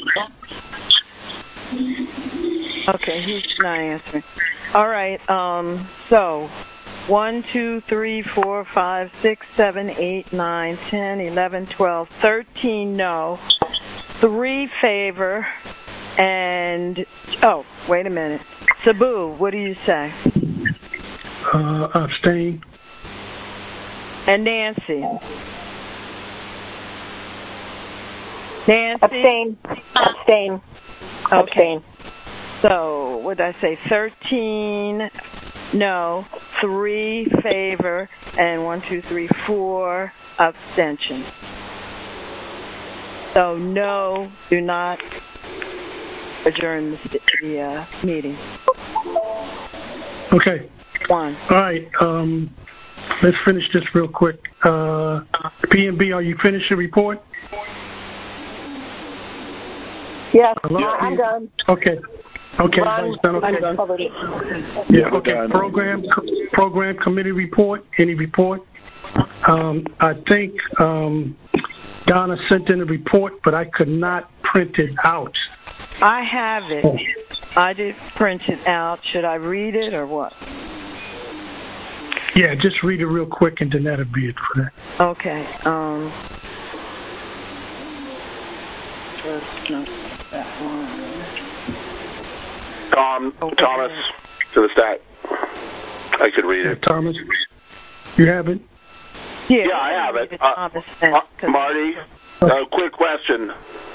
Okay, he's not answering. All right, um, so one, two, three, four, five, six, seven, eight, nine, ten, eleven, twelve, thirteen no, three favor, and, oh, wait a minute. Sabu, what do you say? Uh, abstain. And Nancy? Nancy? Abstain. Abstain. Okay. Abstain. So, what did I say? thirteen no, three favor, and one, two, three, four abstention. So, no, do not adjourn the, the uh, meeting. Okay. One. All right. Um, let's finish this real quick. Uh, P and B, are you finished your report? Yes, Hello? I'm done. Okay. Okay, Ron, everybody's done okay. I'm done. Covered it. Yeah, okay. Program program committee report. Any report? Um, I think um, Donna sent in a report, but I could not print it out. I have it. I did print it out. Should I read it or what? Yeah, just read it real quick, and then that'll be it for that. Okay. Um, no, that one. Tom, okay. Thomas, to the stat. I could read it. Yeah, Thomas, you have it? Yeah, yeah I have it. Uh, uh, Marty, a uh, quick question.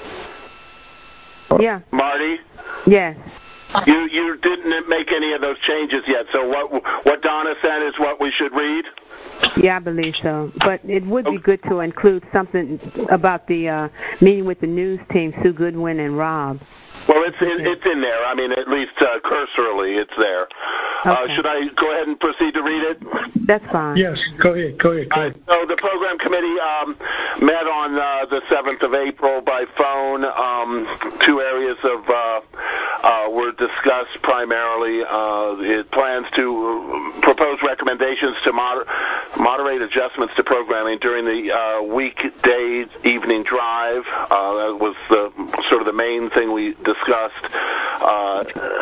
Yeah. Marty? Yes. You you didn't make any of those changes yet, so what what Donna said is what we should read? Yeah, I believe so. But it would be good to include something about the uh, meeting with the news team, Sue Goodwin and Rob. Well, it's it, it's in there. I mean, at least uh, cursorily, it's there. Okay. Uh, should I go ahead and proceed to read it? That's fine. Yes, go ahead. Go ahead. Go ahead. Uh, so the program committee um, met on uh, the seventh of April by phone. Um, two areas of uh, uh, were discussed primarily. Uh, it plans to propose recommendations to moder- moderate adjustments to programming during the uh, weekday evening drive. Uh, that was the sort of the main thing we discussed. discussed uh,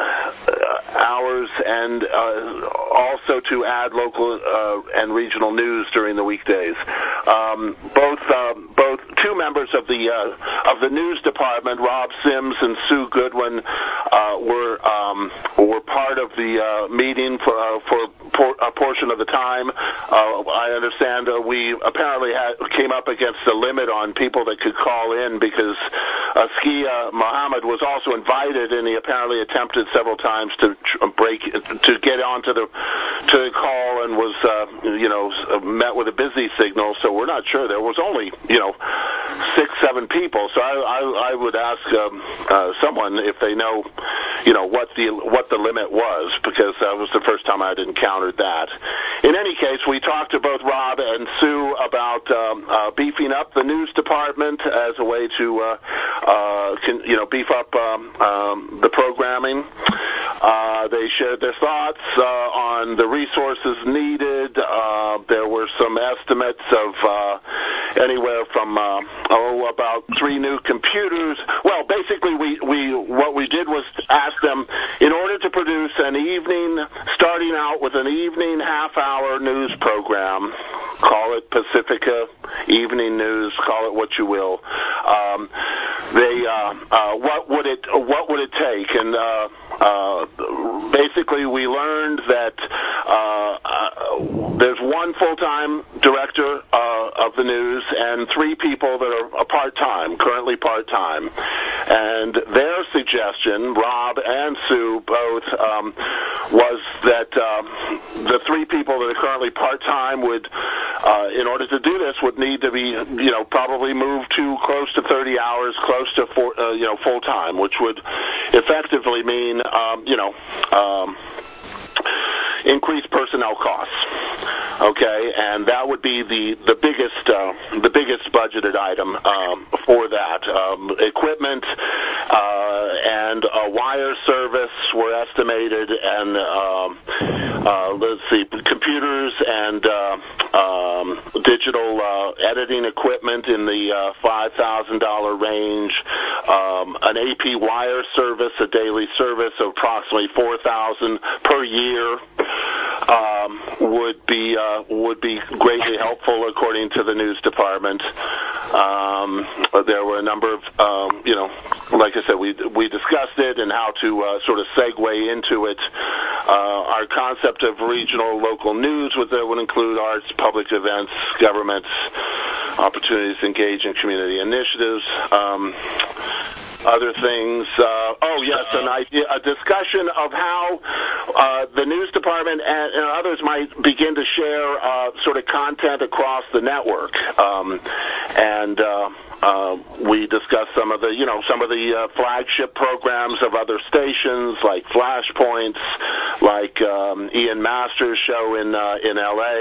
hours and uh, also to add local uh, and regional news during the weekdays. Um, both uh, both two members of the uh, of the news department, Rob Sims and Sue Goodwin, uh, were um, were part of the uh, meeting for uh, for por- a portion of the time. Uh, I understand uh, we apparently had, came up against a limit on people that could call in because uh, Skia Muhammad was also invited, and he apparently attempted several times to break to get onto the to the call and was uh, you know met with a busy signal. So we're not sure. There was only you know six seven people. So I I, I would ask um, uh, someone if they know you know what the what the limit was, because that was the first time I'd encountered that. In any case, we talked to both Rob and Sue about um, uh, beefing up the news department as a way to uh, uh, can, you know beef up um, um, the programming. Uh, they shared their thoughts uh, on the resources needed. Uh, there were some estimates of uh, anywhere from uh, oh about three new computers. Well, basically, we, we what we did was ask them, in order to produce an evening, starting out with an evening half-hour news program, call it Pacifica Evening News, call it what you will. Um, they uh, uh, what would it what would it take? And uh, uh, basically, we learned that uh, uh, there's one full-time director uh, of the news and three people that are part-time, currently part-time. And their suggestion, Rob and Sue both, um, was that uh, the three people that are currently part-time would, uh, in order to do this, would need to be, you know, probably move to close to thirty hours, close to, four, uh, you know, full-time, which would effectively mean, um, you know, um, increased personnel costs. Okay, and that would be the the biggest uh, the biggest budgeted item um, for that. Um, equipment uh, and a wire service were estimated, and um, uh, let's see, computers and uh, um, digital uh, editing equipment in the uh, five thousand dollar range. Um, an A P wire service, a daily service of approximately four thousand per year. Um, would be uh, would be greatly helpful, according to the news department. Um, there were a number of, um, you know, like I said, we we discussed it and how to uh, sort of segue into it. Uh, our concept of regional local news would, that would include arts, public events, governments, opportunities to engage in community initiatives. Um, Other things, uh, oh yes, an idea, a discussion of how uh, the news department and, and others might begin to share uh, sort of content across the network, um, and uh, uh, we discussed some of the, you know, some of the uh, flagship programs of other stations, like Flashpoints, like um, Ian Masters' show in uh, in L A,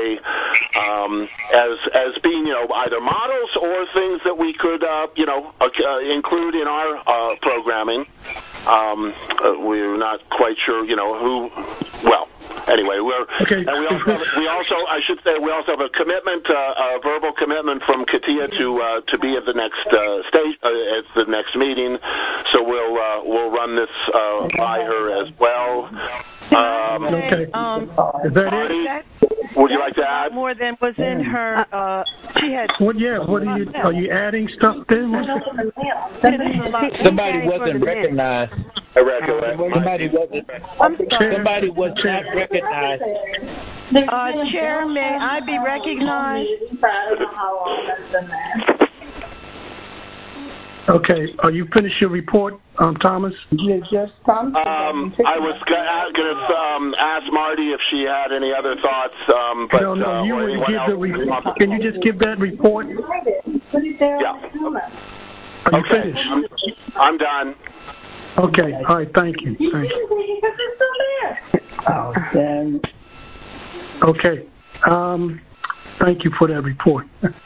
um, as as being, you know, either models or things that we could, uh, you know, uh, include in our Uh, programming. Um, uh, we're not quite sure, you know, who, well, anyway, we're okay. and we also have, we also I should say we also have a commitment, uh, a verbal commitment from Katia to uh, to be at the next uh, stage uh, at the next meeting. So we'll uh, we'll run this uh, by her as well. Um, okay. Um, Is that Marty, it? would you like to add? More than was in her. Uh, she had. What? Yeah. What are you? Are you adding stuff then? Somebody wasn't recognized. Somebody wasn't. Somebody was not recognized. Uh, Chair, may I be recognized? Okay. Are you finished your report, um, Thomas? Yes, yes, Tom. Um, I was going to um, ask Marty if she had any other thoughts, um, but no, no. uh, You or would give else. the report. Can you just give that report? Yeah. Are you okay. finished? I'm, I'm done. Okay. All right. Thank you. Thank you. Oh, damn. Okay. Um, thank you for that report.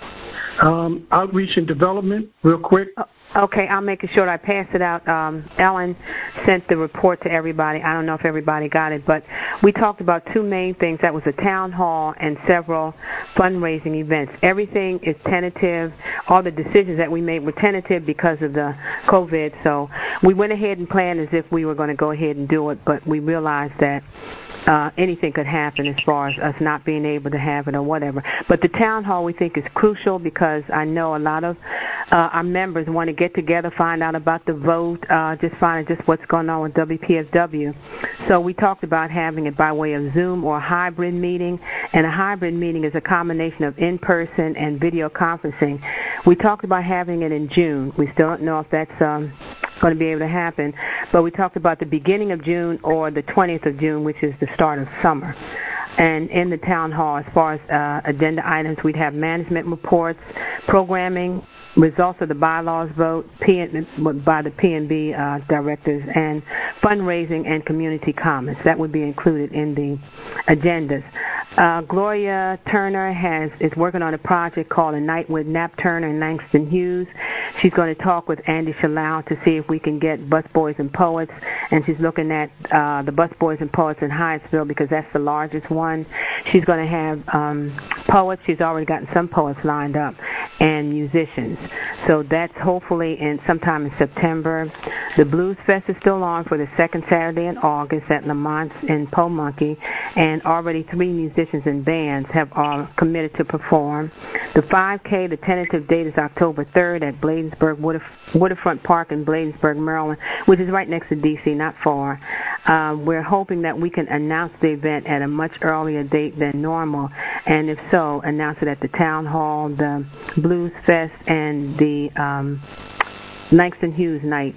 Um, outreach and development, real quick. Okay, I'll make it short. I passed it out. Um, Ellen sent the report to everybody. I don't know if everybody got it, but we talked about two main things. That was a town hall and several fundraising events. Everything is tentative. All the decisions that we made were tentative because of the COVID. So we went ahead and planned as if we were going to go ahead and do it, but we realized that Uh, anything could happen as far as us not being able to have it or whatever. But the town hall we think is crucial because I know a lot of uh, our members want to get together, find out about the vote, uh, just find out just what's going on with W P S W. So we talked about having it by way of Zoom or a hybrid meeting, and a hybrid meeting is a combination of in-person and video conferencing. We talked about having it in June. We still don't know if that's um, going to be able to happen, but we talked about the beginning of June or the twentieth of June, which is the start of summer. And in the town hall, as far as uh, agenda items, we'd have management reports, programming, results of the bylaws vote P N, by the P N B uh, directors, and fundraising and community comments. That would be included in the agendas. Uh, Gloria Turner has is working on a project called A Night with Nap Turner and Langston Hughes. She's going to talk with Andy Shalal to see if we can get Busboys and Poets, and she's looking at uh, the Busboys and Poets in Hyattsville because that's the largest one. She's going to have um, poets. She's already gotten some poets lined up, and musicians. So that's hopefully in sometime in September. The Blues Fest is still on for the second Saturday in August at Lamont in Po Monkey, and already three musicians and bands have all committed to perform. The five K, the tentative date is October third at Bladensburg Waterf- Waterfront Park in Bladensburg, Maryland, which is right next to D C, not far. Uh, we're hoping that we can announce the event at a much earlier date than normal, and if so, announce it at the Town Hall, the Blues Fest, and the um, Langston Hughes night.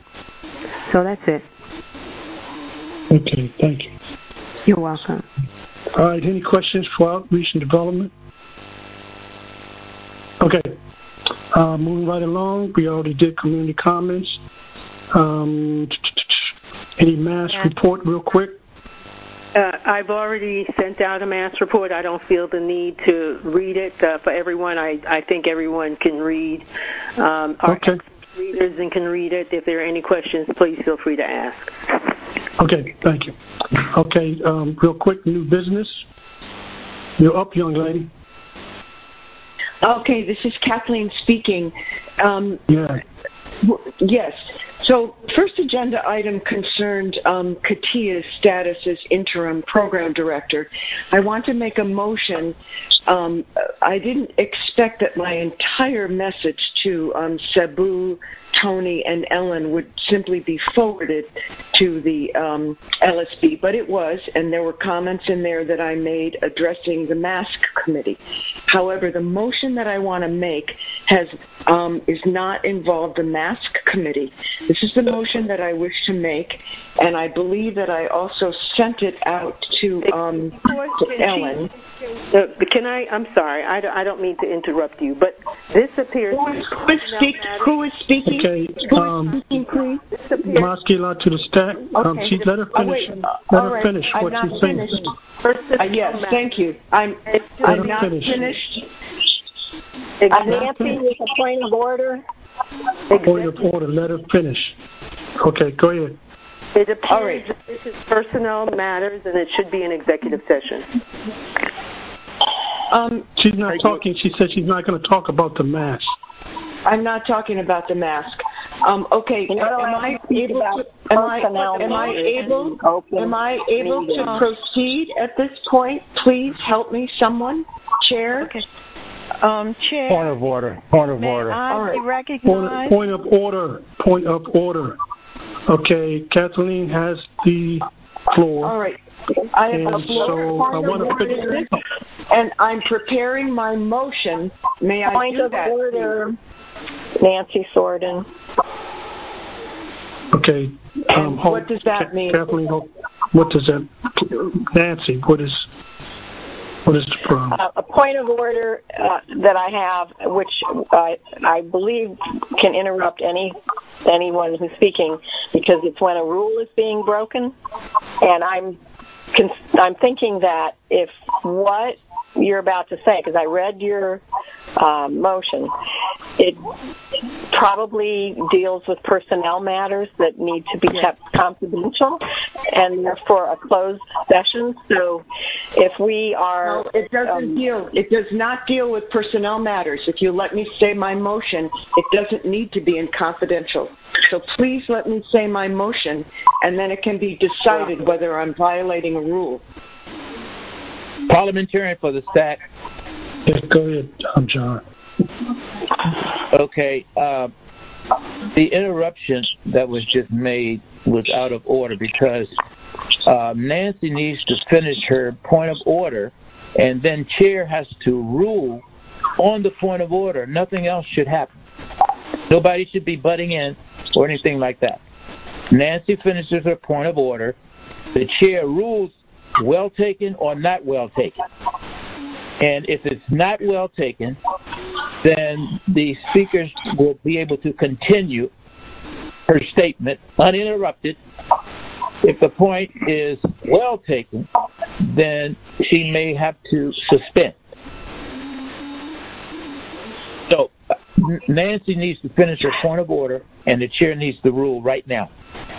So that's it. Okay, thank you. You're welcome. All right, any questions for outreach and development? Okay, uh, moving right along, we already did community comments. Um, any mass yeah. report real quick? Uh, I've already sent out a mass report. I don't feel the need to read it uh, for everyone. I, I think everyone can read. Um, our okay. readers and can read it. If there are any questions, please feel free to ask. Okay, thank you. Okay, um, real quick, new business. You're up, young lady. Okay, this is Kathleen speaking. Um, yeah. W- yes. So, first agenda item concerned um, Katia's status as interim program director. I want to make a motion. Um, I didn't expect that my entire message to um, Sabu, Tony, and Ellen would simply be forwarded to the um, L S B, but it was, and there were comments in there that I made addressing the mask committee. However, the motion that I want to make has um, is not involved the mask committee. This is the motion that I wish to make, and I believe that I also sent it out to, um, to Ellen. Uh, can I? I'm sorry. I don't, I don't mean to interrupt you, but this appears. Who is, who is, speak, who is speaking? Okay. Who um, is speaking, please? Maskila to the stack. Okay. Um, she, let her finish. Oh, let All her right. finish I'm what not she's finished. saying. First, uh, yes, thank you. I'm, I'm not finish. finished. Uh, Nancy, with a point of order. Point of order. Let her finish. Okay, go ahead. It appears that this is personnel matters, and it should be an executive session. Um, she's not talking. She said she's not going to talk about the mask. I'm not talking about the mask. Um, okay, am I able to? Am I, am I able? Am I able to proceed at this point? Please help me, someone. Chair. Okay. Um, Chair. Point of order. Point of May order. I All right. recognize? Point, point of order. Point of order. Okay, Kathleen has the floor. All right. I have and a floor. So I want to figure and I'm preparing my motion. May I Point do of that? order. Nancy Sorden. Okay. Um, hold, what does that mean? Kathleen, what does that? Nancy, what is what is the problem? Uh, a point of order uh, that I have, which I, I believe can interrupt any anyone who's speaking, because it's when a rule is being broken, and I'm I'm thinking that if what you're about to say, because I read your uh, motion, it probably deals with personnel matters that need to be kept confidential, and therefore a closed session. So if we are... No, it doesn't um, deal, it does not deal with personnel matters. If you let me say my motion, it doesn't need to be in confidential. So please let me say my motion, and then it can be decided whether I'm violating a rule. Parliamentarian for the S T A C. Yes, go ahead, I'm John. Okay. Uh, the interruption that was just made was out of order because uh, Nancy needs to finish her point of order, and then chair has to rule on the point of order. Nothing else should happen. Nobody should be butting in or anything like that. Nancy finishes her point of order. The chair rules well taken or not well taken. And if it's not well taken, then the speakers will be able to continue her statement uninterrupted. If the point is well taken, then she may have to suspend. So Nancy needs to finish her point of order, and the chair needs to rule right now.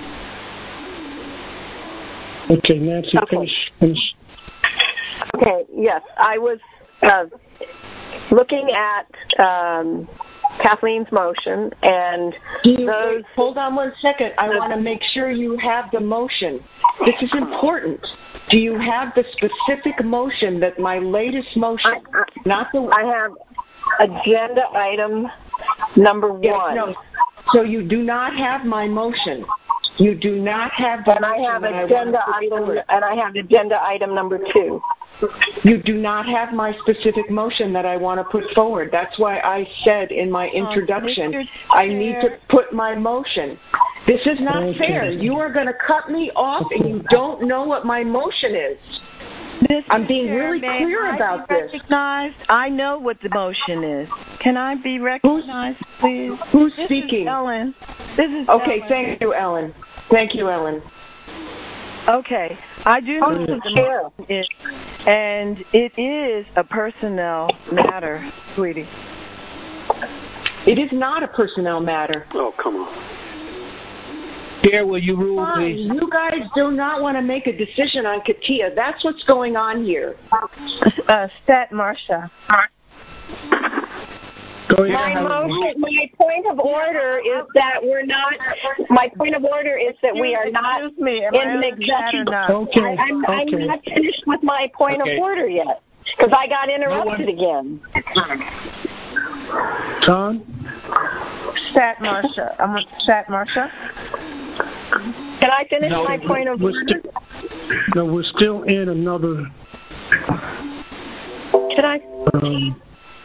Okay, Nancy, okay. finish, finish. Okay, yes, I was uh, looking at um, Kathleen's motion, and Do you, those... wait, hold on one second. I want to make sure you have the motion. This is important. Do you have the specific motion that my latest motion, I, I, not the... I have agenda item number yes, one. No. So you do not have my motion. You do not have the and I have motion agenda I item, and I have agenda item number two. You do not have my specific motion that I want to put forward. That's why I said in my introduction, oh, I need to put my motion. This is not okay. fair. You are going to cut me off, and you don't know what my motion is. Mister I'm being Chairman, really clear about this. Recognized? I know what the motion is. Can I be recognized, who's, please? Who's this speaking? Is Ellen. This is okay. Ellen. Thank you, Ellen. Thank you, Ellen. Okay, I do know what the motion is, and it is a personnel matter, sweetie. It is not a personnel matter. Oh, come on. Chair, will you rule, Fine. please? You guys do not want to make a decision on Katia. That's what's going on here. Uh, Stat Marcia. Go ahead. My motion, my point of order is that we're not. My point of order is that we are not Excuse me, in an executive. Okay. I, I'm, okay. I'm not finished with my point okay. of order yet because I got interrupted no again. John? Stat Marcia. I'm a Stat Marcia. Can I finish no, my point of we're order? Sti- no, we're still in another. Can I? Um,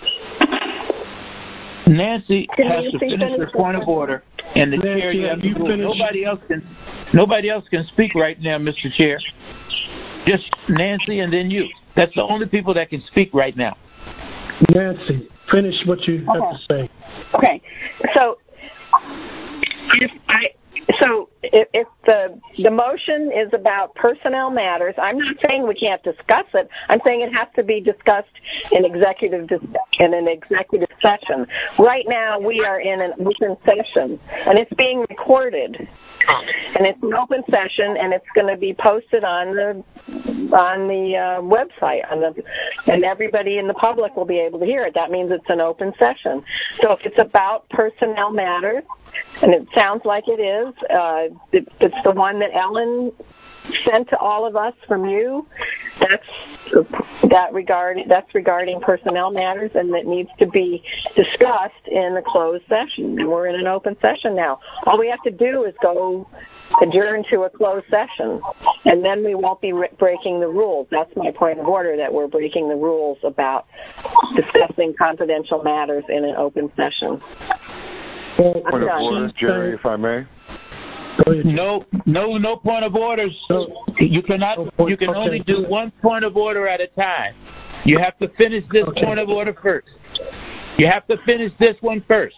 Nancy Can has to finish her point of order, and the Nancy, chair. You have to you rule. finished? Nobody else can. Nobody else can speak right now, Mister Chair. Just Nancy, and then you. That's the only people that can speak right now. Nancy, finish what you have okay. to say. Okay, so if I so if, if the the motion is about personnel matters. I'm not saying we can't discuss it. I'm saying it has to be discussed in executive dis- in an executive session. Right now, we are in an open session, and it's being recorded, and it's an open session, and it's going to be posted on the on the uh, website, on the, and everybody in the public will be able to hear it. That means it's an open session. So if it's about personnel matters, and it sounds like it is, uh, it, it's the one that Ellen sent to all of us from you. That's that regard. That's regarding personnel matters, and that needs to be discussed in a closed session. And we're in an open session now. All we have to do is go adjourn to a closed session, and then we won't be re- breaking the rules. That's my point of order, that we're breaking the rules about discussing confidential matters in an open session. Point of order, Jerry, if I may. No, no, no point of orders. You cannot. You can only do one point of order at a time. You have to finish this okay. point of order first. You have to finish this one first.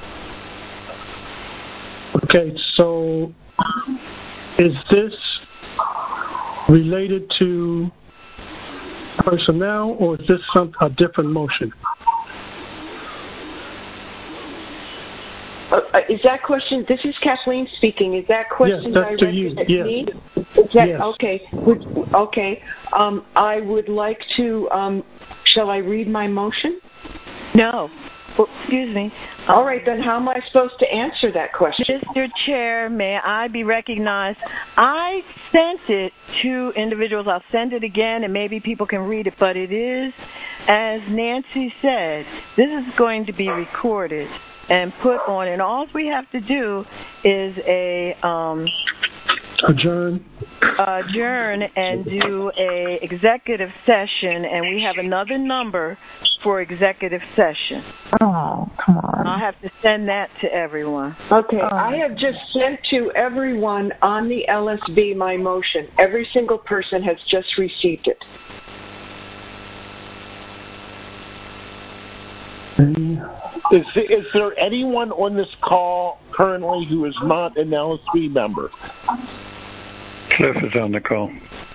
Okay, so is this related to personnel, or is this some a different motion? Uh, is that question, this is Kathleen speaking, is that question yes, that's directed to you. at yes. me? Is that, yes. Okay, would, okay. Um, I would like to, um, shall I read my motion? No. Well, excuse me. All right, then how am I supposed to answer that question? Mister Chair, may I be recognized? I sent it to individuals. I'll send it again, and maybe people can read it, but it is, as Nancy said, this is going to be recorded and put on, and all we have to do is a um, adjourn, adjourn, and do a executive session, and we have another number for executive session. Oh, come on! I'll have to send that to everyone. Okay, oh. I have just sent to everyone on the L S B my motion. Every single person has just received it. Is, is there anyone on this call currently who is not an L S B member? Cliff is on the call.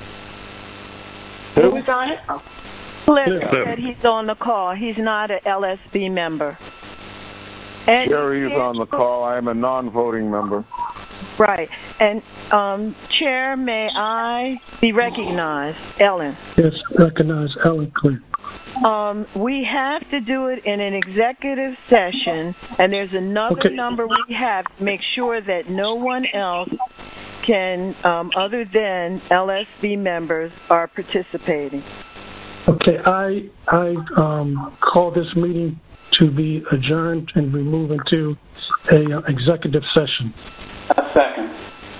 Who is on it? Cliff Cliff said he's on the call. He's not an L S B member. And Jerry is on the call. I am a non-voting member. Right. And, um, Chair, may I be recognized? Ellen. Yes, recognize Ellen Cliff. Um, we have to do it in an executive session, and there's another okay. number we have to make sure that no one else can, um, other than L S B members, are participating. Okay, I I um, call this meeting to be adjourned and we move into a uh, executive session. A second.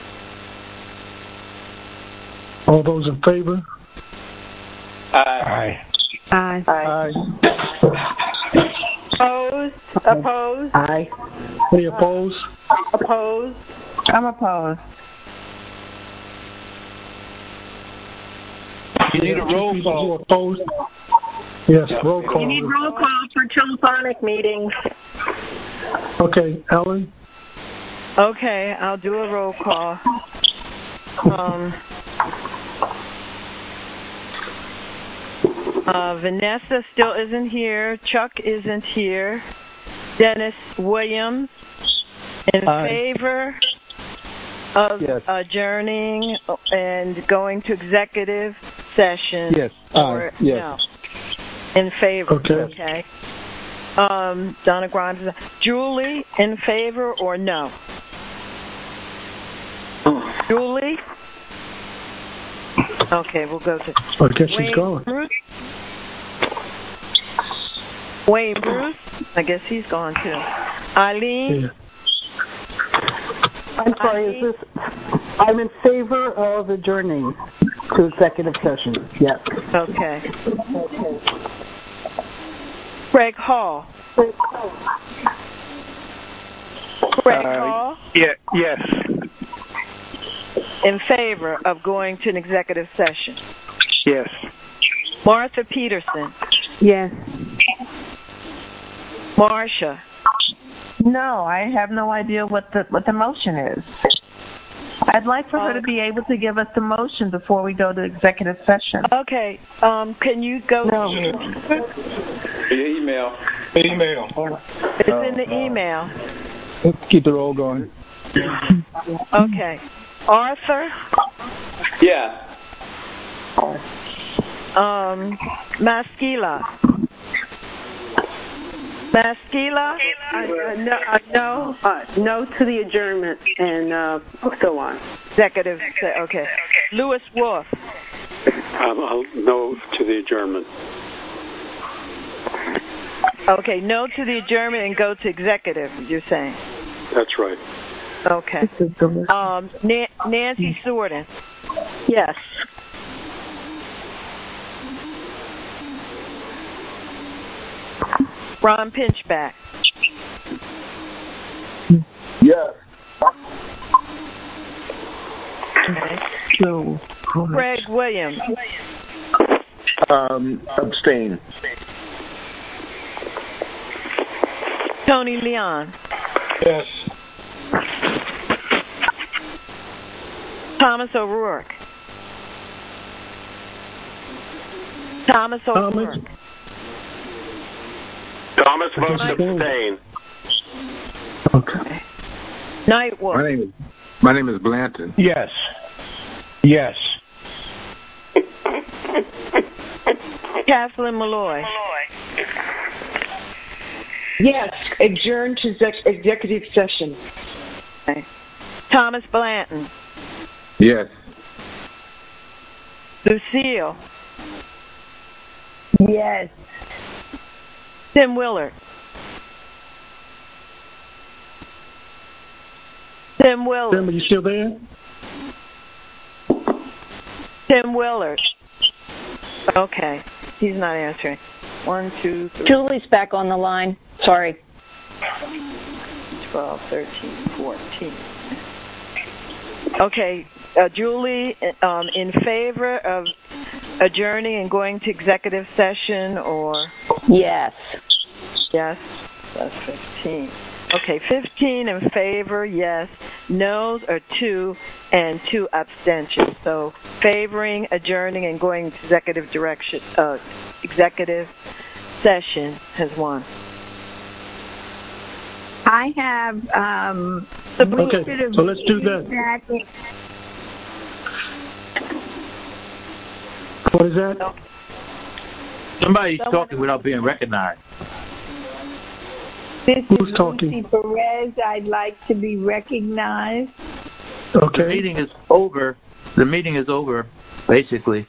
All those in favor? Aye. Aye. Aye. Opposed? Opposed? Aye. Any opposed? Opposed? I'm opposed. You need a roll call. Opposed? Yes, roll call. You need roll call for telephonic meetings. Okay, Ellen? Okay, I'll do a roll call. Um, uh, Vanessa still isn't here. Chuck isn't here. Dennis Williams, in Aye. favor of yes. adjourning and going to executive session? Yes. Or Aye. Yes. no? In favor. Okay. Okay. Um, Donna Grimes. Julie, in favor or no? Julie? Okay, we'll go to I guess she's Wayne gone. Bruce. Wayne Bruce? I guess he's gone too. Eileen? Yeah. I'm sorry, Eileen? is this, I'm in favor of adjourning to executive session, yes. Okay. Craig Hall? Craig Uh, Hall? Yeah. Yes. In favor of going to an executive session? Yes. Martha Peterson? Yes. Marcia? No, I have no idea what the what the motion is. I'd like for her to be able to give us the motion before we go to executive session. Okay. Um, can you go? No. The email. The email. It's in the email. Let's keep the roll going. Okay. Arthur? Yeah. Um, Maskila? Maskila? Uh, no, uh, no, uh, no to the adjournment and uh, so on. Executive, okay. Lewis Wolf? Um, I'll no to the adjournment. Okay, no to the adjournment and go to executive, you're saying? That's right. Okay. Um, Na- Nancy Sorden? Yes. Ron Pinchback? Yes. Okay. Greg Williams? Um, abstain. Tony Leon? Yes. Thomas O'Rourke? Thomas O'Rourke? Thomas votes abstain. Okay. Nightwolf? My name is my name is Blanton. Yes. Yes. Kathleen Malloy? Yes, adjourn to exec- executive session. Okay. Thomas Blanton? Yes. Lucille? Yes. Tim Willard? Tim Willard? Tim, are you still there? Tim Willard? Okay. He's not answering. One, two, three. Julie's back on the line. Sorry. twelve, thirteen, fourteen. Okay. Uh, Julie, um, in favor of adjourning and going to executive session, or? Yes. Yes. That's fifteen. Okay, fifteen in favor, yes. No's are two, and two abstentions. So favoring adjourning and going to executive direction, uh, executive session has won. I have. Um, okay, so let's do that. that. What is that? Somebody's talking without being recognized. This Who's is talking? Lucy Perez. I'd like to be recognized. Okay. The meeting is over. The meeting is over, basically.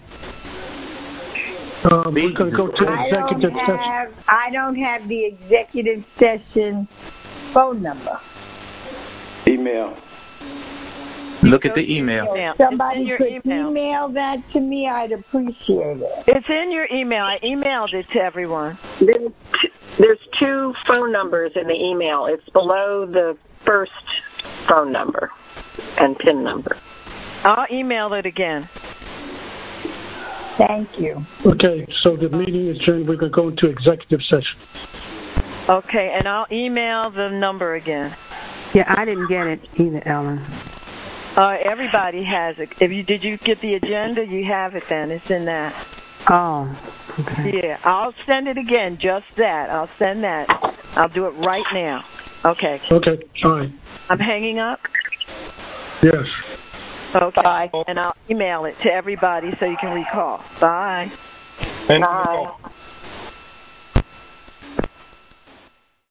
Um, we're going to go to I executive don't session. have, I don't have the executive session phone number. Email. Look at the email. Email. Somebody your could email. email that to me. I'd appreciate it. It's in your email. I emailed it to everyone. There's t- there's two phone numbers in the email. It's below the first phone number and PIN number. I'll email it again. Thank you. Okay, so the meeting is adjourned. We're going to go into executive session. Okay, and I'll email the number again. Yeah, I didn't get it either, Ellen. Uh, everybody has it. If you did you get the agenda, you have it then. It's in that. Oh, okay. Yeah, I'll send it again, just that. I'll send that. I'll do it right now. Okay. Okay, all right. I'm hanging up? Yes. Okay. Bye. And I'll email it to everybody so you can recall. Bye. And Bye.